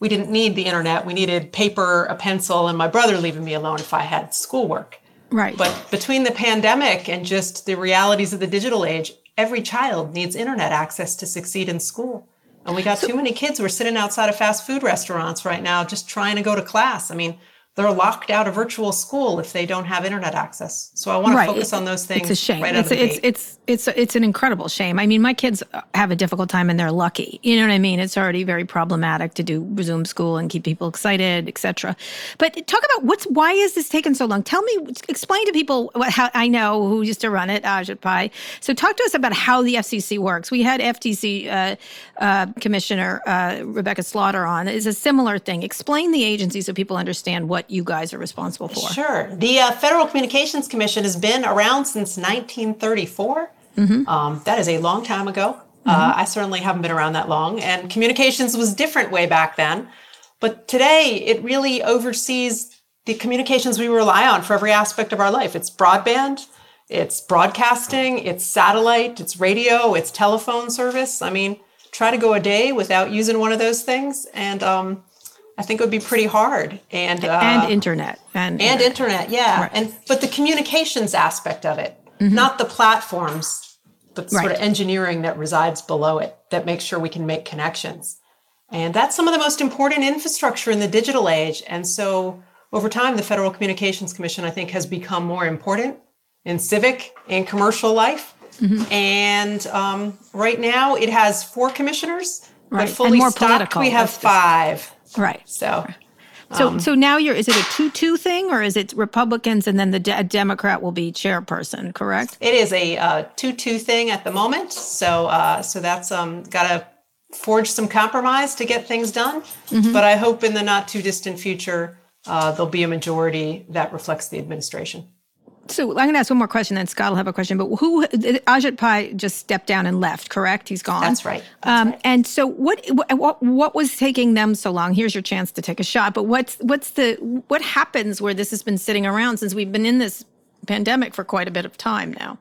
we didn't need the internet. We needed paper, a pencil, and my brother leaving me alone if I had schoolwork. Right. But between the pandemic and just the realities of the digital age, every child needs internet access to succeed in school. And we got so, too many kids who are sitting outside of fast food restaurants right now just trying to go to class. I mean, they're locked out of virtual school if they don't have internet access. So I want right. to focus on those things. It's a shame. Right it's, out of the it's, gate. it's it's it's an incredible shame. I mean, my kids have a difficult time and they're lucky. You know what I mean? It's already very problematic to do Zoom school and keep people excited, et cetera. But talk about what's why is this taking so long? Tell me, explain to people what how I know who used to run it, Ajit Pai. So talk to us about how the F C C works. We had F T C uh, uh, Commissioner uh, Rebecca Slaughter on. It's a similar thing. Explain the agency so people understand what you guys are responsible for. Sure. The uh, Federal Communications Commission has been around since nineteen thirty-four. Mm-hmm. Um, that is a long time ago. Mm-hmm. Uh, I certainly haven't been around that long. And communications was different way back then. But today, it really oversees the communications we rely on for every aspect of our life. It's broadband, it's broadcasting, it's satellite, it's radio, it's telephone service. I mean, try to go a day without using one of those things. And um, I think it would be pretty hard. And uh, and internet. And, and internet, yeah. Right. And but the communications aspect of it, mm-hmm. not the platforms, but sort right. of engineering that resides below it that makes sure we can make connections. And that's some of the most important infrastructure in the digital age. And so over time, the Federal Communications Commission, I think, has become more important in civic and commercial life. Mm-hmm. And um, right now, it has four commissioners, right. but fully and more stocked, political. we have five. Right. So, so, um, so now you're, is it a two-two thing or is it Republicans and then the de- Democrat will be chairperson, correct? It is a uh, two-two thing at the moment. So, uh, so that's um, got to forge some compromise to get things done. Mm-hmm. But I hope in the not too distant future, uh, there'll be a majority that reflects the administration. So I'm going to ask one more question, then Scott will have a question. But who, Ajit Pai just stepped down and left, correct? He's gone. That's right. That's um, right. And so what, what, what was taking them so long? Here's your chance to take a shot. But what's, what's the, what happens where this has been sitting around since we've been in this pandemic for quite a bit of time now?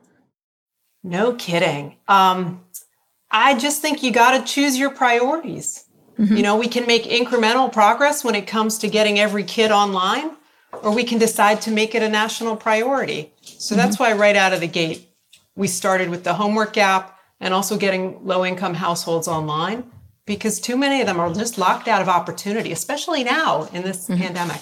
No kidding. Um, I just think you got to choose your priorities. Mm-hmm. You know, we can make incremental progress when it comes to getting every kid online, or we can decide to make it a national priority. So that's mm-hmm. why right out of the gate, we started with the homework gap and also getting low-income households online, because too many of them are just locked out of opportunity, especially now in this mm-hmm. pandemic.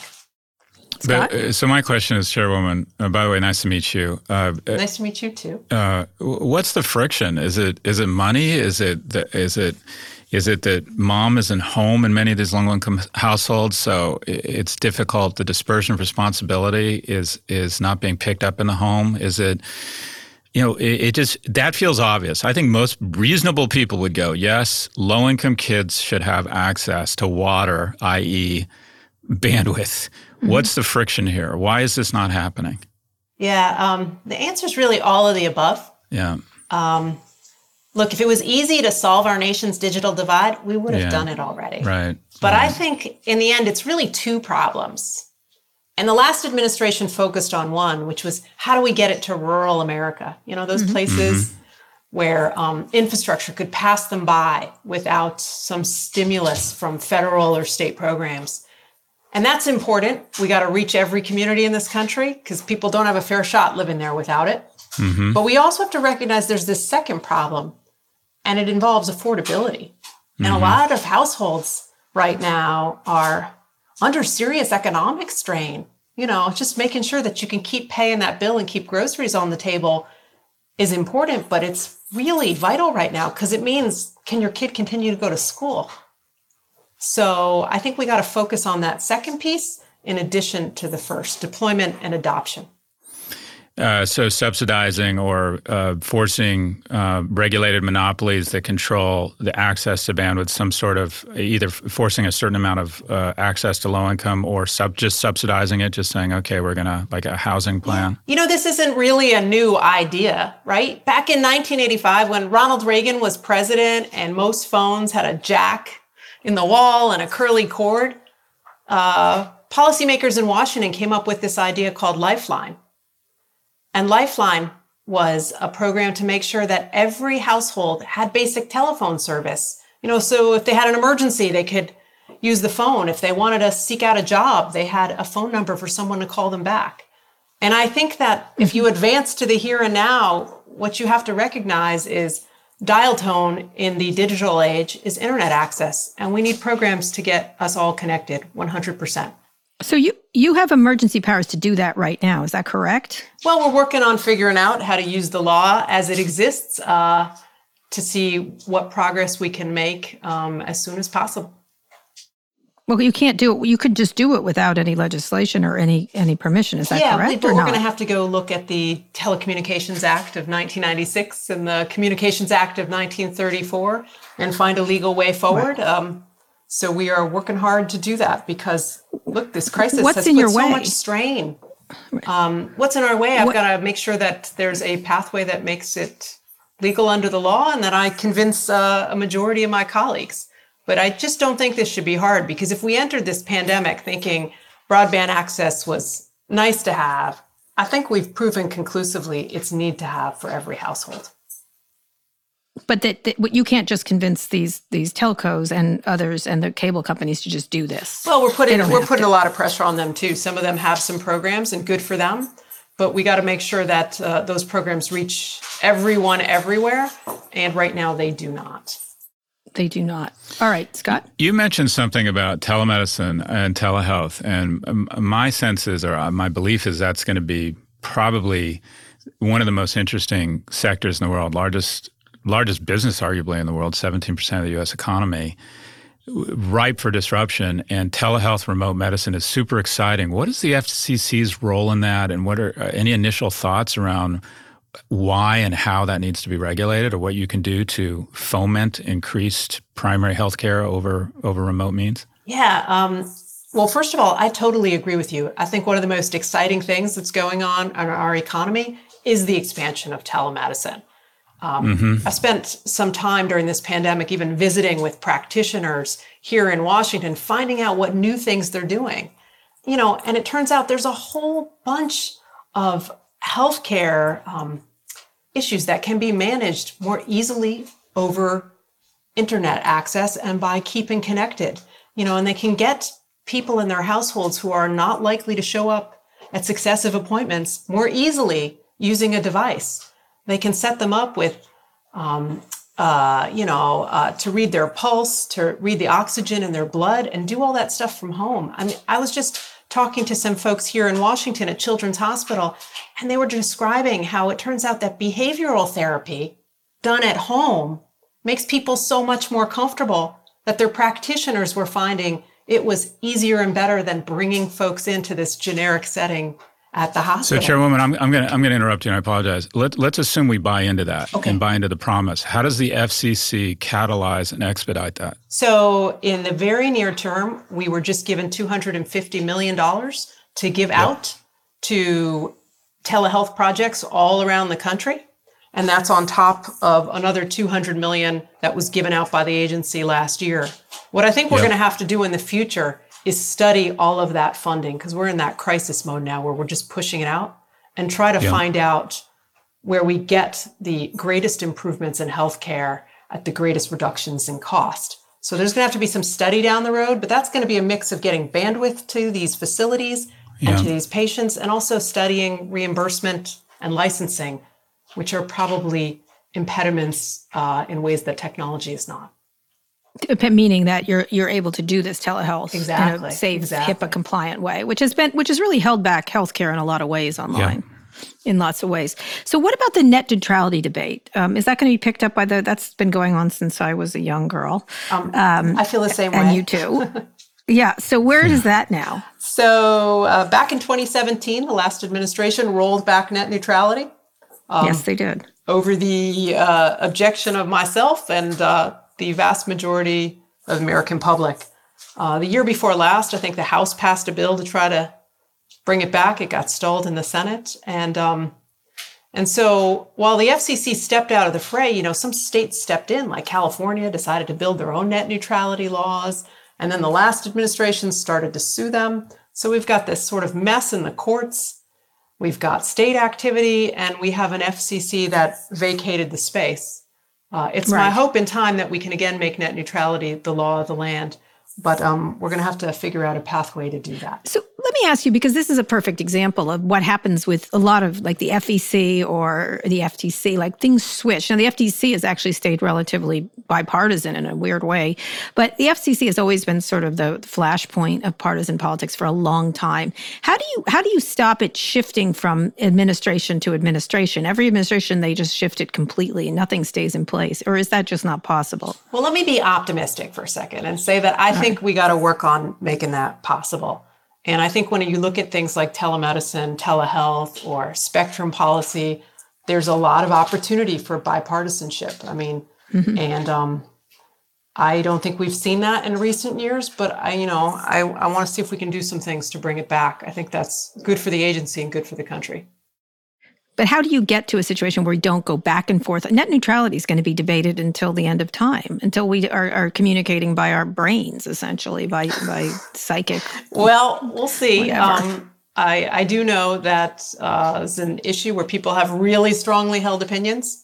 But, uh, so my question is, Chairwoman, uh, by the way, nice to meet you. Uh, nice to meet you too. Uh, what's the friction? Is it is it money? Is it the, is it is it that mom isn't home in many of these low-income households, so it's difficult? The dispersion of responsibility is is not being picked up in the home. Is it? You know, it, it just that feels obvious. I think most reasonable people would go, yes, low-income kids should have access to water, that is, bandwidth. Mm-hmm. What's the friction here? Why is this not happening? Yeah, um, the answer is really all of the above. Yeah. Um, look, if it was easy to solve our nation's digital divide, we would have yeah. done it already. Right. But right. I think in the end, it's really two problems. And the last administration focused on one, which was how do we get it to rural America? You know, those mm-hmm. places mm-hmm. where um, infrastructure could pass them by without some stimulus from federal or state programs. And that's important. We got to reach every community in this country because people don't have a fair shot living there without it. Mm-hmm. But we also have to recognize there's this second problem, and it involves affordability. Mm-hmm. And a lot of households right now are under serious economic strain. You know, just making sure that you can keep paying that bill and keep groceries on the table is important, but it's really vital right now because it means, can your kid continue to go to school? So I think we got to focus on that second piece in addition to the first, deployment and adoption. Uh, so subsidizing or uh, forcing uh, regulated monopolies that control the access to bandwidth, some sort of either forcing a certain amount of uh, access to low income or sub, just subsidizing it, just saying, okay, we're going to like a housing plan. You know, this isn't really a new idea, right? Back in nineteen eighty-five, when Ronald Reagan was president and most phones had a jack in the wall and a curly cord, uh, policymakers in Washington came up with this idea called Lifeline. And Lifeline was a program to make sure that every household had basic telephone service. You know, so if they had an emergency, they could use the phone. If they wanted to seek out a job, they had a phone number for someone to call them back. And I think that if you advance to the here and now, what you have to recognize is dial tone in the digital age is internet access, and we need programs to get us all connected one hundred percent. So you, you have emergency powers to do that right now. Is that correct? Well, we're working on figuring out how to use the law as it exists uh, to see what progress we can make um, as soon as possible. Well, you can't do it. You could just do it without any legislation or any any permission. Is that yeah, correct? Yeah, but or we're not? going to have to go look at the Telecommunications Act of nineteen ninety-six and the Communications Act of nineteen thirty-four and find a legal way forward. Right. Um, so we are working hard to do that because, look, this crisis what's has in put your so way? much strain. Um, what's in our way? I've what? got to make sure that there's a pathway that makes it legal under the law and that I convince uh, a majority of my colleagues. But I just don't think this should be hard, because if we entered this pandemic thinking broadband access was nice to have, I think we've proven conclusively it's need to have for every household. But that, that you can't just convince these these telcos and others and the cable companies to just do this. Well, we're putting we're putting to. a lot of pressure on them too. Some of them have some programs, and good for them. But we got to make sure that uh, those programs reach everyone everywhere. And right now, they do not. They do not. All right, Scott. You mentioned something about telemedicine and telehealth, and my sense is, or my belief is, that's going to be probably one of the most interesting sectors in the world, largest largest business arguably in the world, seventeen percent of the U S economy, ripe for disruption. And telehealth, remote medicine is super exciting. What is the F C C's role in that, and what are uh, any initial thoughts around why and how that needs to be regulated, or what you can do to foment increased primary health care over, over remote means? Yeah. Um, well, first of all, I totally agree with you. I think one of the most exciting things that's going on in our economy is the expansion of telemedicine. Um, mm-hmm. I spent some time during this pandemic even visiting with practitioners here in Washington, finding out what new things they're doing. You know, and it turns out there's a whole bunch of healthcare um, issues that can be managed more easily over internet access and by keeping connected. You know, and they can get people in their households who are not likely to show up at successive appointments more easily using a device. They can set them up with, um, uh, you know, uh, to read their pulse, to read the oxygen in their blood, and do all that stuff from home. I mean, I was just talking to some folks here in Washington at Children's Hospital, and they were describing how it turns out that behavioral therapy done at home makes people so much more comfortable that their practitioners were finding it was easier and better than bringing folks into this generic setting at the hospital. So, Chairwoman, I'm, I'm going to I'm going to interrupt you, and I apologize. Let, let's assume we buy into that okay. and buy into the promise. How does the F C C catalyze and expedite that? So, in the very near term, we were just given two hundred fifty million dollars to give yep. out to telehealth projects all around the country. And that's on top of another two hundred million dollars that was given out by the agency last year. What I think we're yep. going to have to do in the future is study all of that funding, because we're in that crisis mode now where we're just pushing it out, and try to yeah. find out where we get the greatest improvements in healthcare at the greatest reductions in cost. So there's going to have to be some study down the road, but that's going to be a mix of getting bandwidth to these facilities and yeah. to these patients, and also studying reimbursement and licensing, which are probably impediments uh, in ways that technology is not. Meaning that you're you're able to do this telehealth exactly. in a safe, exactly. HIPAA compliant way, which has been which has really held back healthcare in a lot of ways online, yeah. in lots of ways. So, what about the net neutrality debate? Um, is that going to be picked up by the? That's been going on since I was a young girl. Um, um, I feel the same and way. And you too. Yeah. So, where is that now? So, uh, back in twenty seventeen, the last administration rolled back net neutrality. Um, yes, they did. Over the uh, objection of myself and uh, the vast majority of the American public. Uh, the year before last, I think the House passed a bill to try to bring it back. It got stalled in the Senate. And um, and so while the F C C stepped out of the fray, you know, some states stepped in, like California decided to build their own net neutrality laws. And then the last administration started to sue them. So we've got this sort of mess in the courts. We've got state activity, and we have an F C C that vacated the space. Uh, it's right. my hope in time that we can again make net neutrality the law of the land. But um, we're going to have to figure out a pathway to do that. So let me ask you, because this is a perfect example of what happens with a lot of like the F E C or the F T C, like things switch. Now, the F T C has actually stayed relatively bipartisan in a weird way, but the F C C has always been sort of the flashpoint of partisan politics for a long time. How do you how do you stop it shifting from administration to administration? Every administration, they just shift it completely and nothing stays in place. Or is that just not possible? Well, let me be optimistic for a second and say that I think we got to work on making that possible. And I think when you look at things like telemedicine, telehealth, or spectrum policy, there's a lot of opportunity for bipartisanship. I mean, mm-hmm. and um, I don't think we've seen that in recent years, but I, you know, I, I want to see if we can do some things to bring it back. I think that's good for the agency and good for the country. But how do you get to a situation where we don't go back and forth? Net neutrality is going to be debated until the end of time, until we are, are communicating by our brains, essentially, by by psychic. Well, we'll see. Um, I, I do know that uh, it's an issue where people have really strongly held opinions,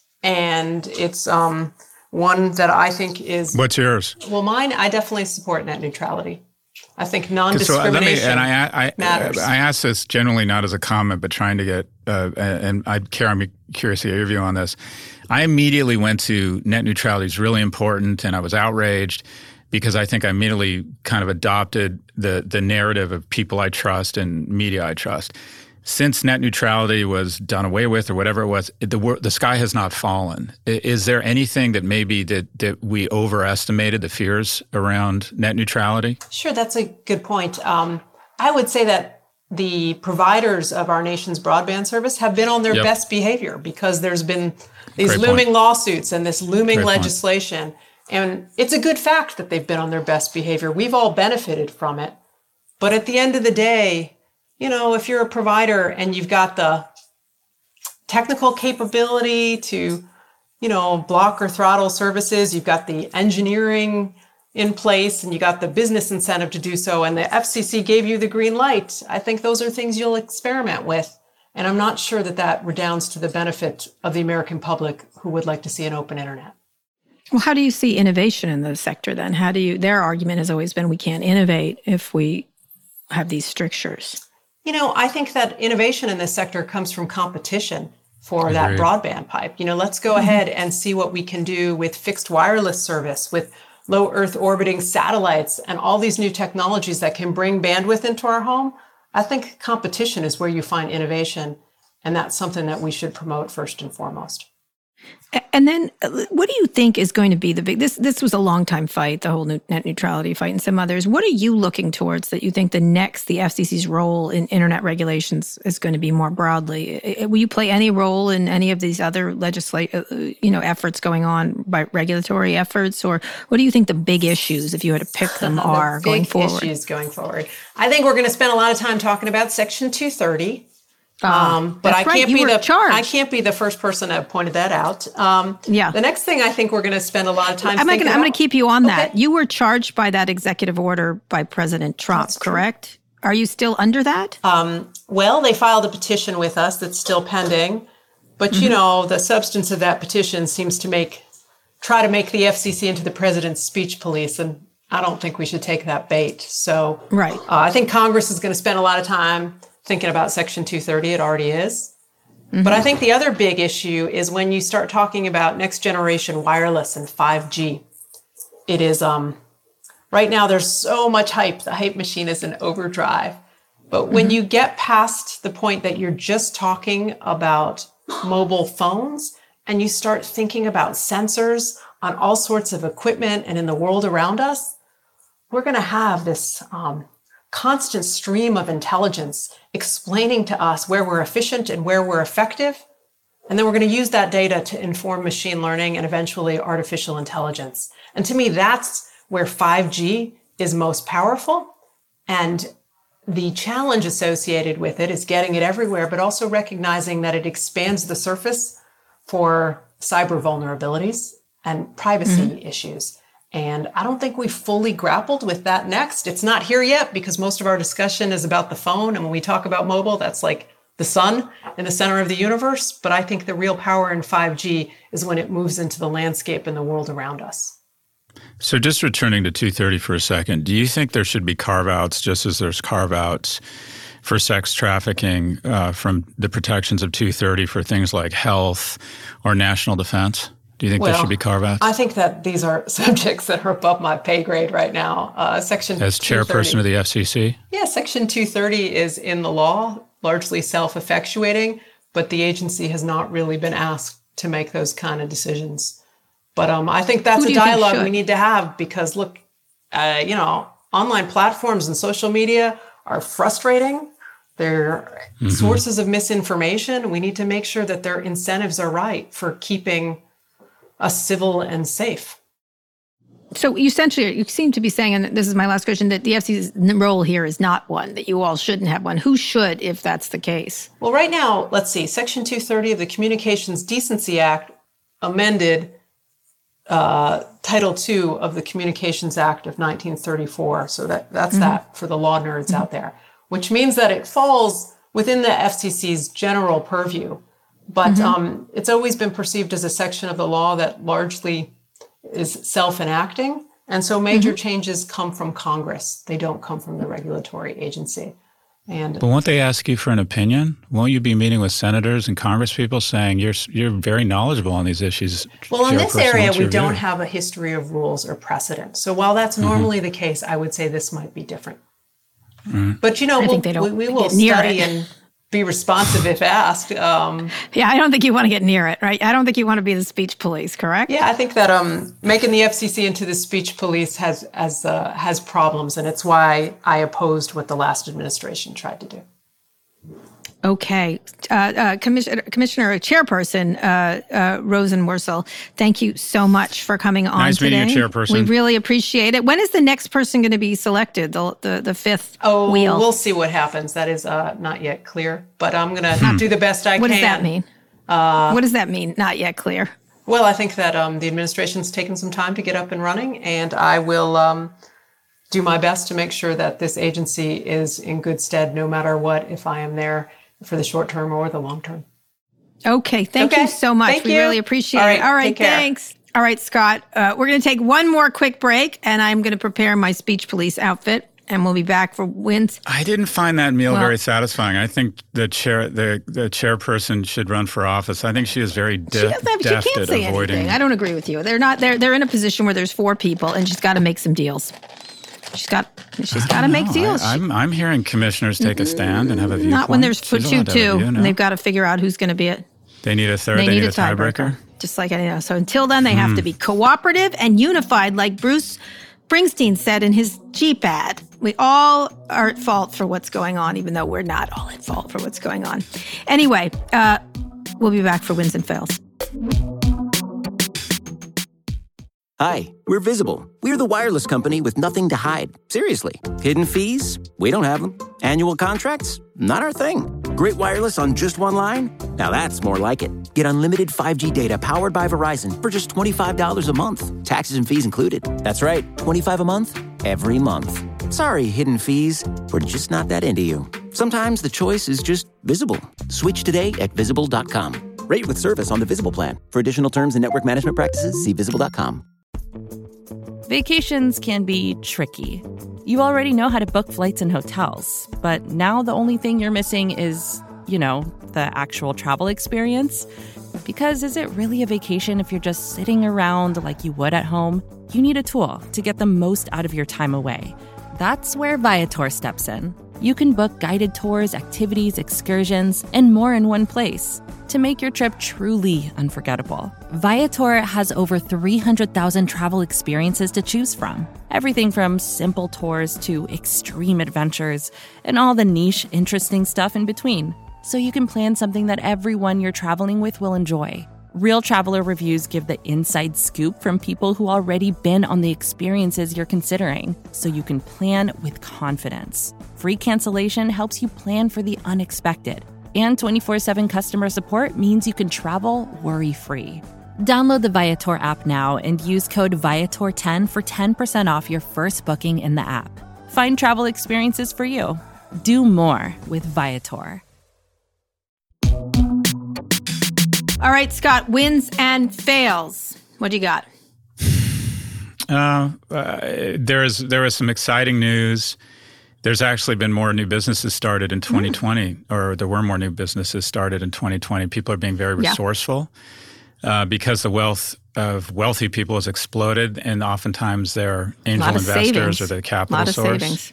and it's um, one that I think is... What's yours? Well, mine, I definitely support net neutrality. I think non-discrimination so, uh, me, and I, I, matters. I ask this generally not as a comment, but trying to get, uh, and I care, I'm curious to hear your view on this. I immediately went to net neutrality is really important, and I was outraged because I think I immediately kind of adopted the the narrative of people I trust and media I trust. Since net neutrality was done away with or whatever it was, the the sky has not fallen. Is there anything that maybe that, that we overestimated the fears around net neutrality? Sure, that's a good point. Um, I would say that the providers of our nation's broadband service have been on their yep. best behavior because there's been these Great looming point. lawsuits and this looming Great legislation. Point. And it's a good fact that they've been on their best behavior. We've all benefited from it. But at the end of the day, you know, if you're a provider and you've got the technical capability to, you know, block or throttle services, you've got the engineering in place and you got the business incentive to do so, and the F C C gave you the green light, I think those are things you'll experiment with. And I'm not sure that that redounds to the benefit of the American public who would like to see an open internet. Well, how do you see innovation in the sector then? How do you, their argument has always been we can't innovate if we have these strictures. You know, I think that innovation in this sector comes from competition for that Agreed. broadband pipe. You know, let's go mm-hmm. ahead and see what we can do with fixed wireless service, with low Earth orbiting satellites, and all these new technologies that can bring bandwidth into our home. I think competition is where you find innovation, and that's something that we should promote first and foremost. And then what do you think is going to be the big, this this was a long time fight, the whole net neutrality fight and some others. What are you looking towards that you think the next, the F C C's role in internet regulations is going to be more broadly? Will you play any role in any of these other legislative, you know, efforts going on by regulatory efforts? Or what do you think the big issues, if you had to pick them, are the going big forward? Issues going forward. I think we're going to spend a lot of time talking about Section two thirty. Um, but I right. can't you be were the charged. I can't be the first person to have pointed that out. Um, yeah. The next thing I think we're going to spend a lot of time. I'm going to keep you on okay. that. You were charged by that executive order by President Trump, that's correct? True. Are you still under that? Um, well, they filed a petition with us that's still pending, but mm-hmm. you know the substance of that petition seems to make try to make the F C C into the president's speech police, and I don't think we should take that bait. So, right. Uh, I think Congress is going to spend a lot of time thinking about Section two thirty. It already is. Mm-hmm. But I think the other big issue is when you start talking about next generation wireless and five G. It is, um, right now there's so much hype. The hype machine is in overdrive. But when mm-hmm. you get past the point that you're just talking about mobile phones and you start thinking about sensors on all sorts of equipment and in the world around us, we're going to have this um, constant stream of intelligence explaining to us where we're efficient and where we're effective. And then we're going to use that data to inform machine learning and eventually artificial intelligence. And to me, that's where five G is most powerful. And the challenge associated with it is getting it everywhere, but also recognizing that it expands the surface for cyber vulnerabilities and privacy mm-hmm. issues. And I don't think we fully grappled with that next. It's not here yet because most of our discussion is about the phone. And when we talk about mobile, that's like the sun in the center of the universe. But I think the real power in five G is when it moves into the landscape and the world around us. So just returning to two thirty for a second, do you think there should be carve-outs just as there's carve-outs for sex trafficking uh, from the protections of two thirty for things like health or national defense? Do you think well, there should be carve-outs? I think that these are subjects that are above my pay grade right now. Uh, section As chairperson of the F C C? Yeah, Section two thirty is in the law, largely self-effectuating, but the agency has not really been asked to make those kind of decisions. But um, I think that's a dialogue we need to have because, look, uh, you know, online platforms and social media are frustrating. They're mm-hmm. sources of misinformation. We need to make sure that their incentives are right for keeping us civil and safe. So you essentially, you seem to be saying, and this is my last question, that the F C C's role here is not one, that you all shouldn't have one. Who should, if that's the case? Well, right now, let's see, Section two thirty of the Communications Decency Act amended uh, Title two of the Communications Act of nineteen thirty-four. So that, that's mm-hmm. that for the law nerds mm-hmm. out there, which means that it falls within the F C C's general purview. But mm-hmm. um, it's always been perceived as a section of the law that largely is self-enacting. And so major mm-hmm. changes come from Congress. They don't come from the regulatory agency. And but won't they ask you for an opinion? Won't you be meeting with senators and congresspeople saying you're you're very knowledgeable on these issues? Well, in this area, we don't have a history of rules or precedent. So while that's normally mm-hmm. the case, I would say this might be different. Mm-hmm. But, you know, we'll, we, we will study and be responsive if asked. Um, yeah, I don't think you want to get near it, right? I don't think you want to be the speech police, correct? Yeah, I think that um, making the F C C into the speech police has has uh, has problems, and it's why I opposed what the last administration tried to do. Okay. Uh, uh, Commissioner, Commissioner Chairperson uh, uh, Rosenworcel, thank you so much for coming on nice today. Nice meeting you, Chairperson. We really appreciate it. When is the next person going to be selected, the the, the fifth oh, wheel? Oh, we'll see what happens. That is uh, not yet clear, but I'm going to hmm. do the best I what can. What does that mean? Uh, what does that mean, not yet clear? Well, I think that um, the administration's taken some time to get up and running, and I will um, do my best to make sure that this agency is in good stead no matter what, if I am there for the short term or the long term. Okay. Thank okay. you so much. Thank we you. really appreciate All right, it. All right. take Thanks. Care. All right, Scott. Uh, we're going to take one more quick break, and I'm going to prepare my speech police outfit, and we'll be back for wins. I didn't find that meal well, very satisfying. I think the chair, the, the chairperson should run for office. I think she is very de- she have, deft she can't say at avoiding. Anything. I don't agree with you. They're not. They're they're in a position where there's four people, and she's got to make some deals. She's got she's got to make deals. I, I'm I'm hearing commissioners take a stand and have a viewpoint. Not when there's for two two, and they've got to figure out who's going to be it. They need a third. They, they need, need a tiebreaker. tiebreaker. Just like I know. So until then, they have mm. to be cooperative and unified, like Bruce Springsteen said in his Jeep ad. We all are at fault for what's going on, even though we're not all at fault for what's going on. Anyway, uh, we'll be back for Wins and Fails. Hi, we're Visible. We're the wireless company with nothing to hide. Seriously. Hidden fees? We don't have them. Annual contracts? Not our thing. Great wireless on just one line? Now that's more like it. Get unlimited five G data powered by Verizon for just twenty-five dollars a month. Taxes and fees included. That's right, twenty-five dollars a month, every month. Sorry, hidden fees. We're just not that into you. Sometimes the choice is just Visible. Switch today at visible dot com. Rate with service on the Visible plan. For additional terms and network management practices, see visible dot com. Vacations can be tricky. You already know how to book flights and hotels, but now the only thing you're missing is, you know, the actual travel experience. Because is it really a vacation if you're just sitting around like you would at home? You need a tool to get the most out of your time away. That's where Viator steps in. You can book guided tours, activities, excursions, and more in one place to make your trip truly unforgettable. Viator has over three hundred thousand travel experiences to choose from. Everything from simple tours to extreme adventures and all the niche, interesting stuff in between. So you can plan something that everyone you're traveling with will enjoy. Real traveler reviews give the inside scoop from people who already been on the experiences you're considering, so you can plan with confidence. Free cancellation helps you plan for the unexpected. And twenty-four seven customer support means you can travel worry-free. Download the Viator app now and use code Viator ten for ten percent off your first booking in the app. Find travel experiences for you. Do more with Viator. All right, Scott, wins and fails. What do you got? Uh, uh, there is there is some exciting news. There's actually been more new businesses started in twenty twenty, mm. or there were more new businesses started in twenty twenty. People are being very resourceful yeah. uh, because the wealth of wealthy people has exploded, and oftentimes they're angel investors savings. or the capital a lot of source. Savings.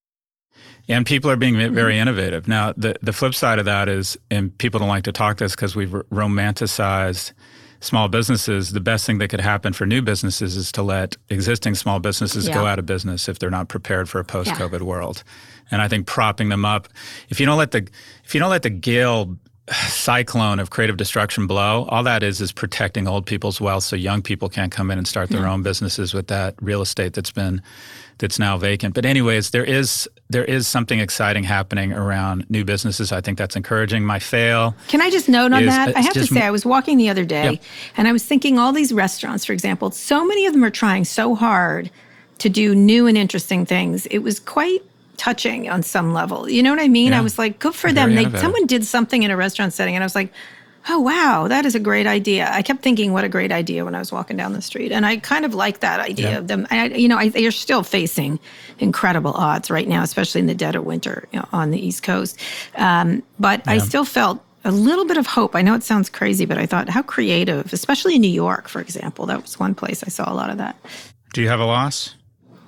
And people are being very innovative. Now, the, the flip side of that is, and people don't like to talk this because we've romanticized small businesses, the best thing that could happen for new businesses is to let existing small businesses yeah. go out of business if they're not prepared for a post-COVID yeah. world. And I think propping them up, if you don't let the if you don't let the gale cyclone of creative destruction blow, all that is is protecting old people's wealth so young people can't come in and start their yeah. own businesses with that real estate that's been that's now vacant. But anyways, there is there is something exciting happening around new businesses. I think that's encouraging. My fail. Can I just note on is, that? I have to say, I was walking the other day, yep. and I was thinking all these restaurants, for example, so many of them are trying so hard to do new and interesting things. It was quite touching on some level. You know what I mean? Yeah. I was like, good for Very them. They, someone did something in a restaurant setting, and I was like, oh, wow, that is a great idea. I kept thinking, what a great idea when I was walking down the street. And I kind of like that idea yeah. of them. I, you know, I, they're still facing incredible odds right now, especially in the dead of winter, you know, on the East Coast. Um, but yeah. I still felt a little bit of hope. I know it sounds crazy, but I thought how creative, especially in New York, for example. That was one place I saw a lot of that. Do you have a loss?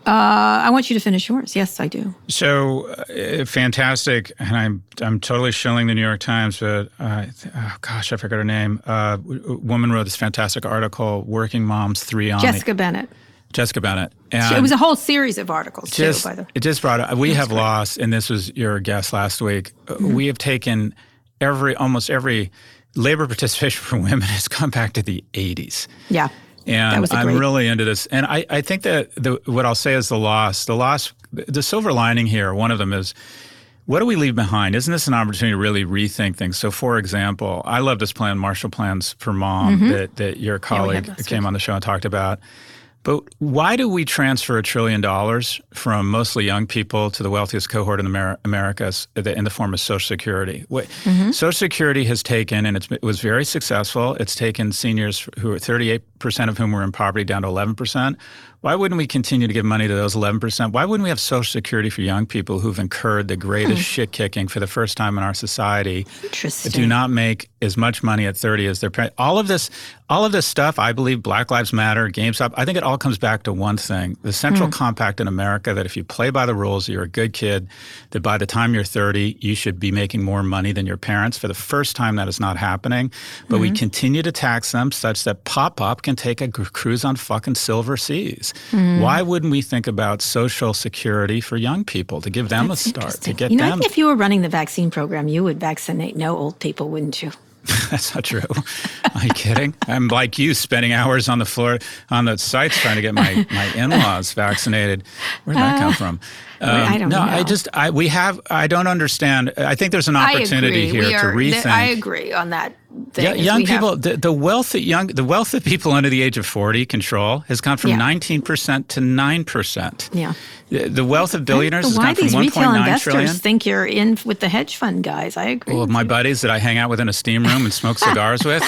Uh, I want you to finish yours. Yes, I do. So uh, fantastic, and I'm I'm totally shilling the New York Times, but uh, oh gosh, I forgot her name. Uh, a woman wrote this fantastic article, "Working Moms Three on Jessica the, Bennett. Jessica Bennett. And it was a whole series of articles just, too. By the it just brought up. We have great. lost, and this was your guest last week. Mm-hmm. We have taken every almost every labor participation for women has gone back to the eighties. Yeah. And I'm great... really into this. And I, I think that the, what I'll say is the loss, the loss, the silver lining here, one of them is, what do we leave behind? Isn't this an opportunity to really rethink things? So, for example, I love this plan, Marshall Plans for Mom, mm-hmm. that, that your colleague yeah, came on the show and talked about. But why do we transfer a trillion dollars from mostly young people to the wealthiest cohort in Amer- America in the form of Social Security? Mm-hmm. Social Security has taken, and it's, it was very successful, it's taken seniors who are thirty-eight percent of whom were in poverty down to eleven percent. Why wouldn't we continue to give money to those eleven percent? Why wouldn't we have Social Security for young people who've incurred the greatest hmm. shit-kicking for the first time in our society? Interesting. Do not make as much money at thirty as their parents. All of this, all of this stuff, I believe, Black Lives Matter, GameStop, I think it all comes back to one thing. The central hmm. compact in America that if you play by the rules, you're a good kid, that by the time you're thirty, you should be making more money than your parents. For the first time, that is not happening. But mm-hmm. we continue to tax them such that Pop-Pop can take a cruise on fucking silver seas. Mm. Why wouldn't we think about Social Security for young people to give them That's a start, to get you know, them? I think if you were running the vaccine program, you would vaccinate no old people, wouldn't you? That's not true. Are you kidding? I'm like you, spending hours on the floor, on the sites trying to get my, my in-laws vaccinated. Where did that uh, come from? Um, I don't no, know. I just, I, we have, I don't understand. I think there's an opportunity here are, to rethink. I agree on that thing. Yeah, young people, have, the, the wealth that young, the wealth that people under the age of forty control has gone from yeah. nineteen percent to nine percent. Yeah. The, the wealth of billionaires has gone from one point nine trillion. Why these retail investors think you're in with the hedge fund guys. I agree. Well, with my you. buddies that I hang out with in a steam room and smoke cigars with.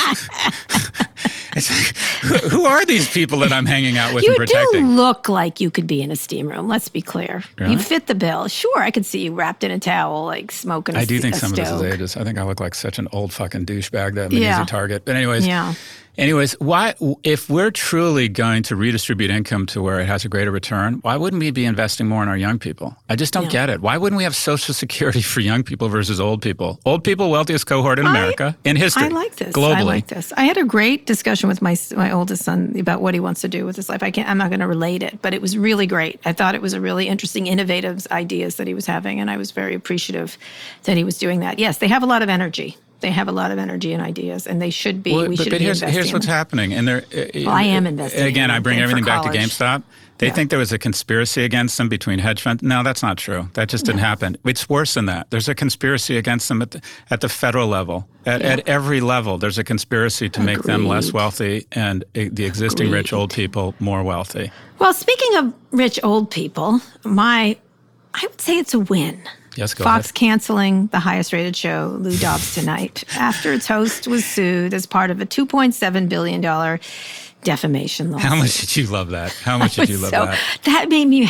It's like, who, who are these people that I'm hanging out with you and protecting? You do look like you could be in a steam room. Let's be clear. Really? You fit the bill. Sure, I could see you wrapped in a towel, like smoking a I do think a some stoke. of this is ageist. I think I look like such an old fucking douchebag that I'm an yeah. easy target. But anyways, yeah. anyways, why if we're truly going to redistribute income to where it has a greater return, why wouldn't we be investing more in our young people? I just don't yeah. get it. Why wouldn't we have Social Security for young people versus old people? Old people, wealthiest cohort in America I, in history. I like this. Globally. I like this. I had a great discussion with my my oldest son about what he wants to do with his life. I can't. I'm not going to relate it, but it was really great. I thought it was a really interesting, innovative ideas that he was having, and I was very appreciative that he was doing that. Yes, they have a lot of energy. They have a lot of energy and ideas, and they should be. Well, we but, should but be here's, investing. Here's what's in happening, and there. Well, I am investing. Again, in I bring everything back to college. GameStop. They yeah. think there was a conspiracy against them between hedge funds. No, that's not true. That just didn't no. happen. It's worse than that. There's a conspiracy against them at the, at the federal level. At, yeah. at every level, there's a conspiracy to Agreed. make them less wealthy and uh, the existing Agreed. rich old people more wealthy. Well, speaking of rich old people, my, I would say it's a win. Yes, go Fox ahead. canceling the highest-rated show, Lou Dobbs Tonight, after its host was sued as part of a two point seven billion dollars defamation lawsuit. How much did you love that? How much did you love so, that? That made me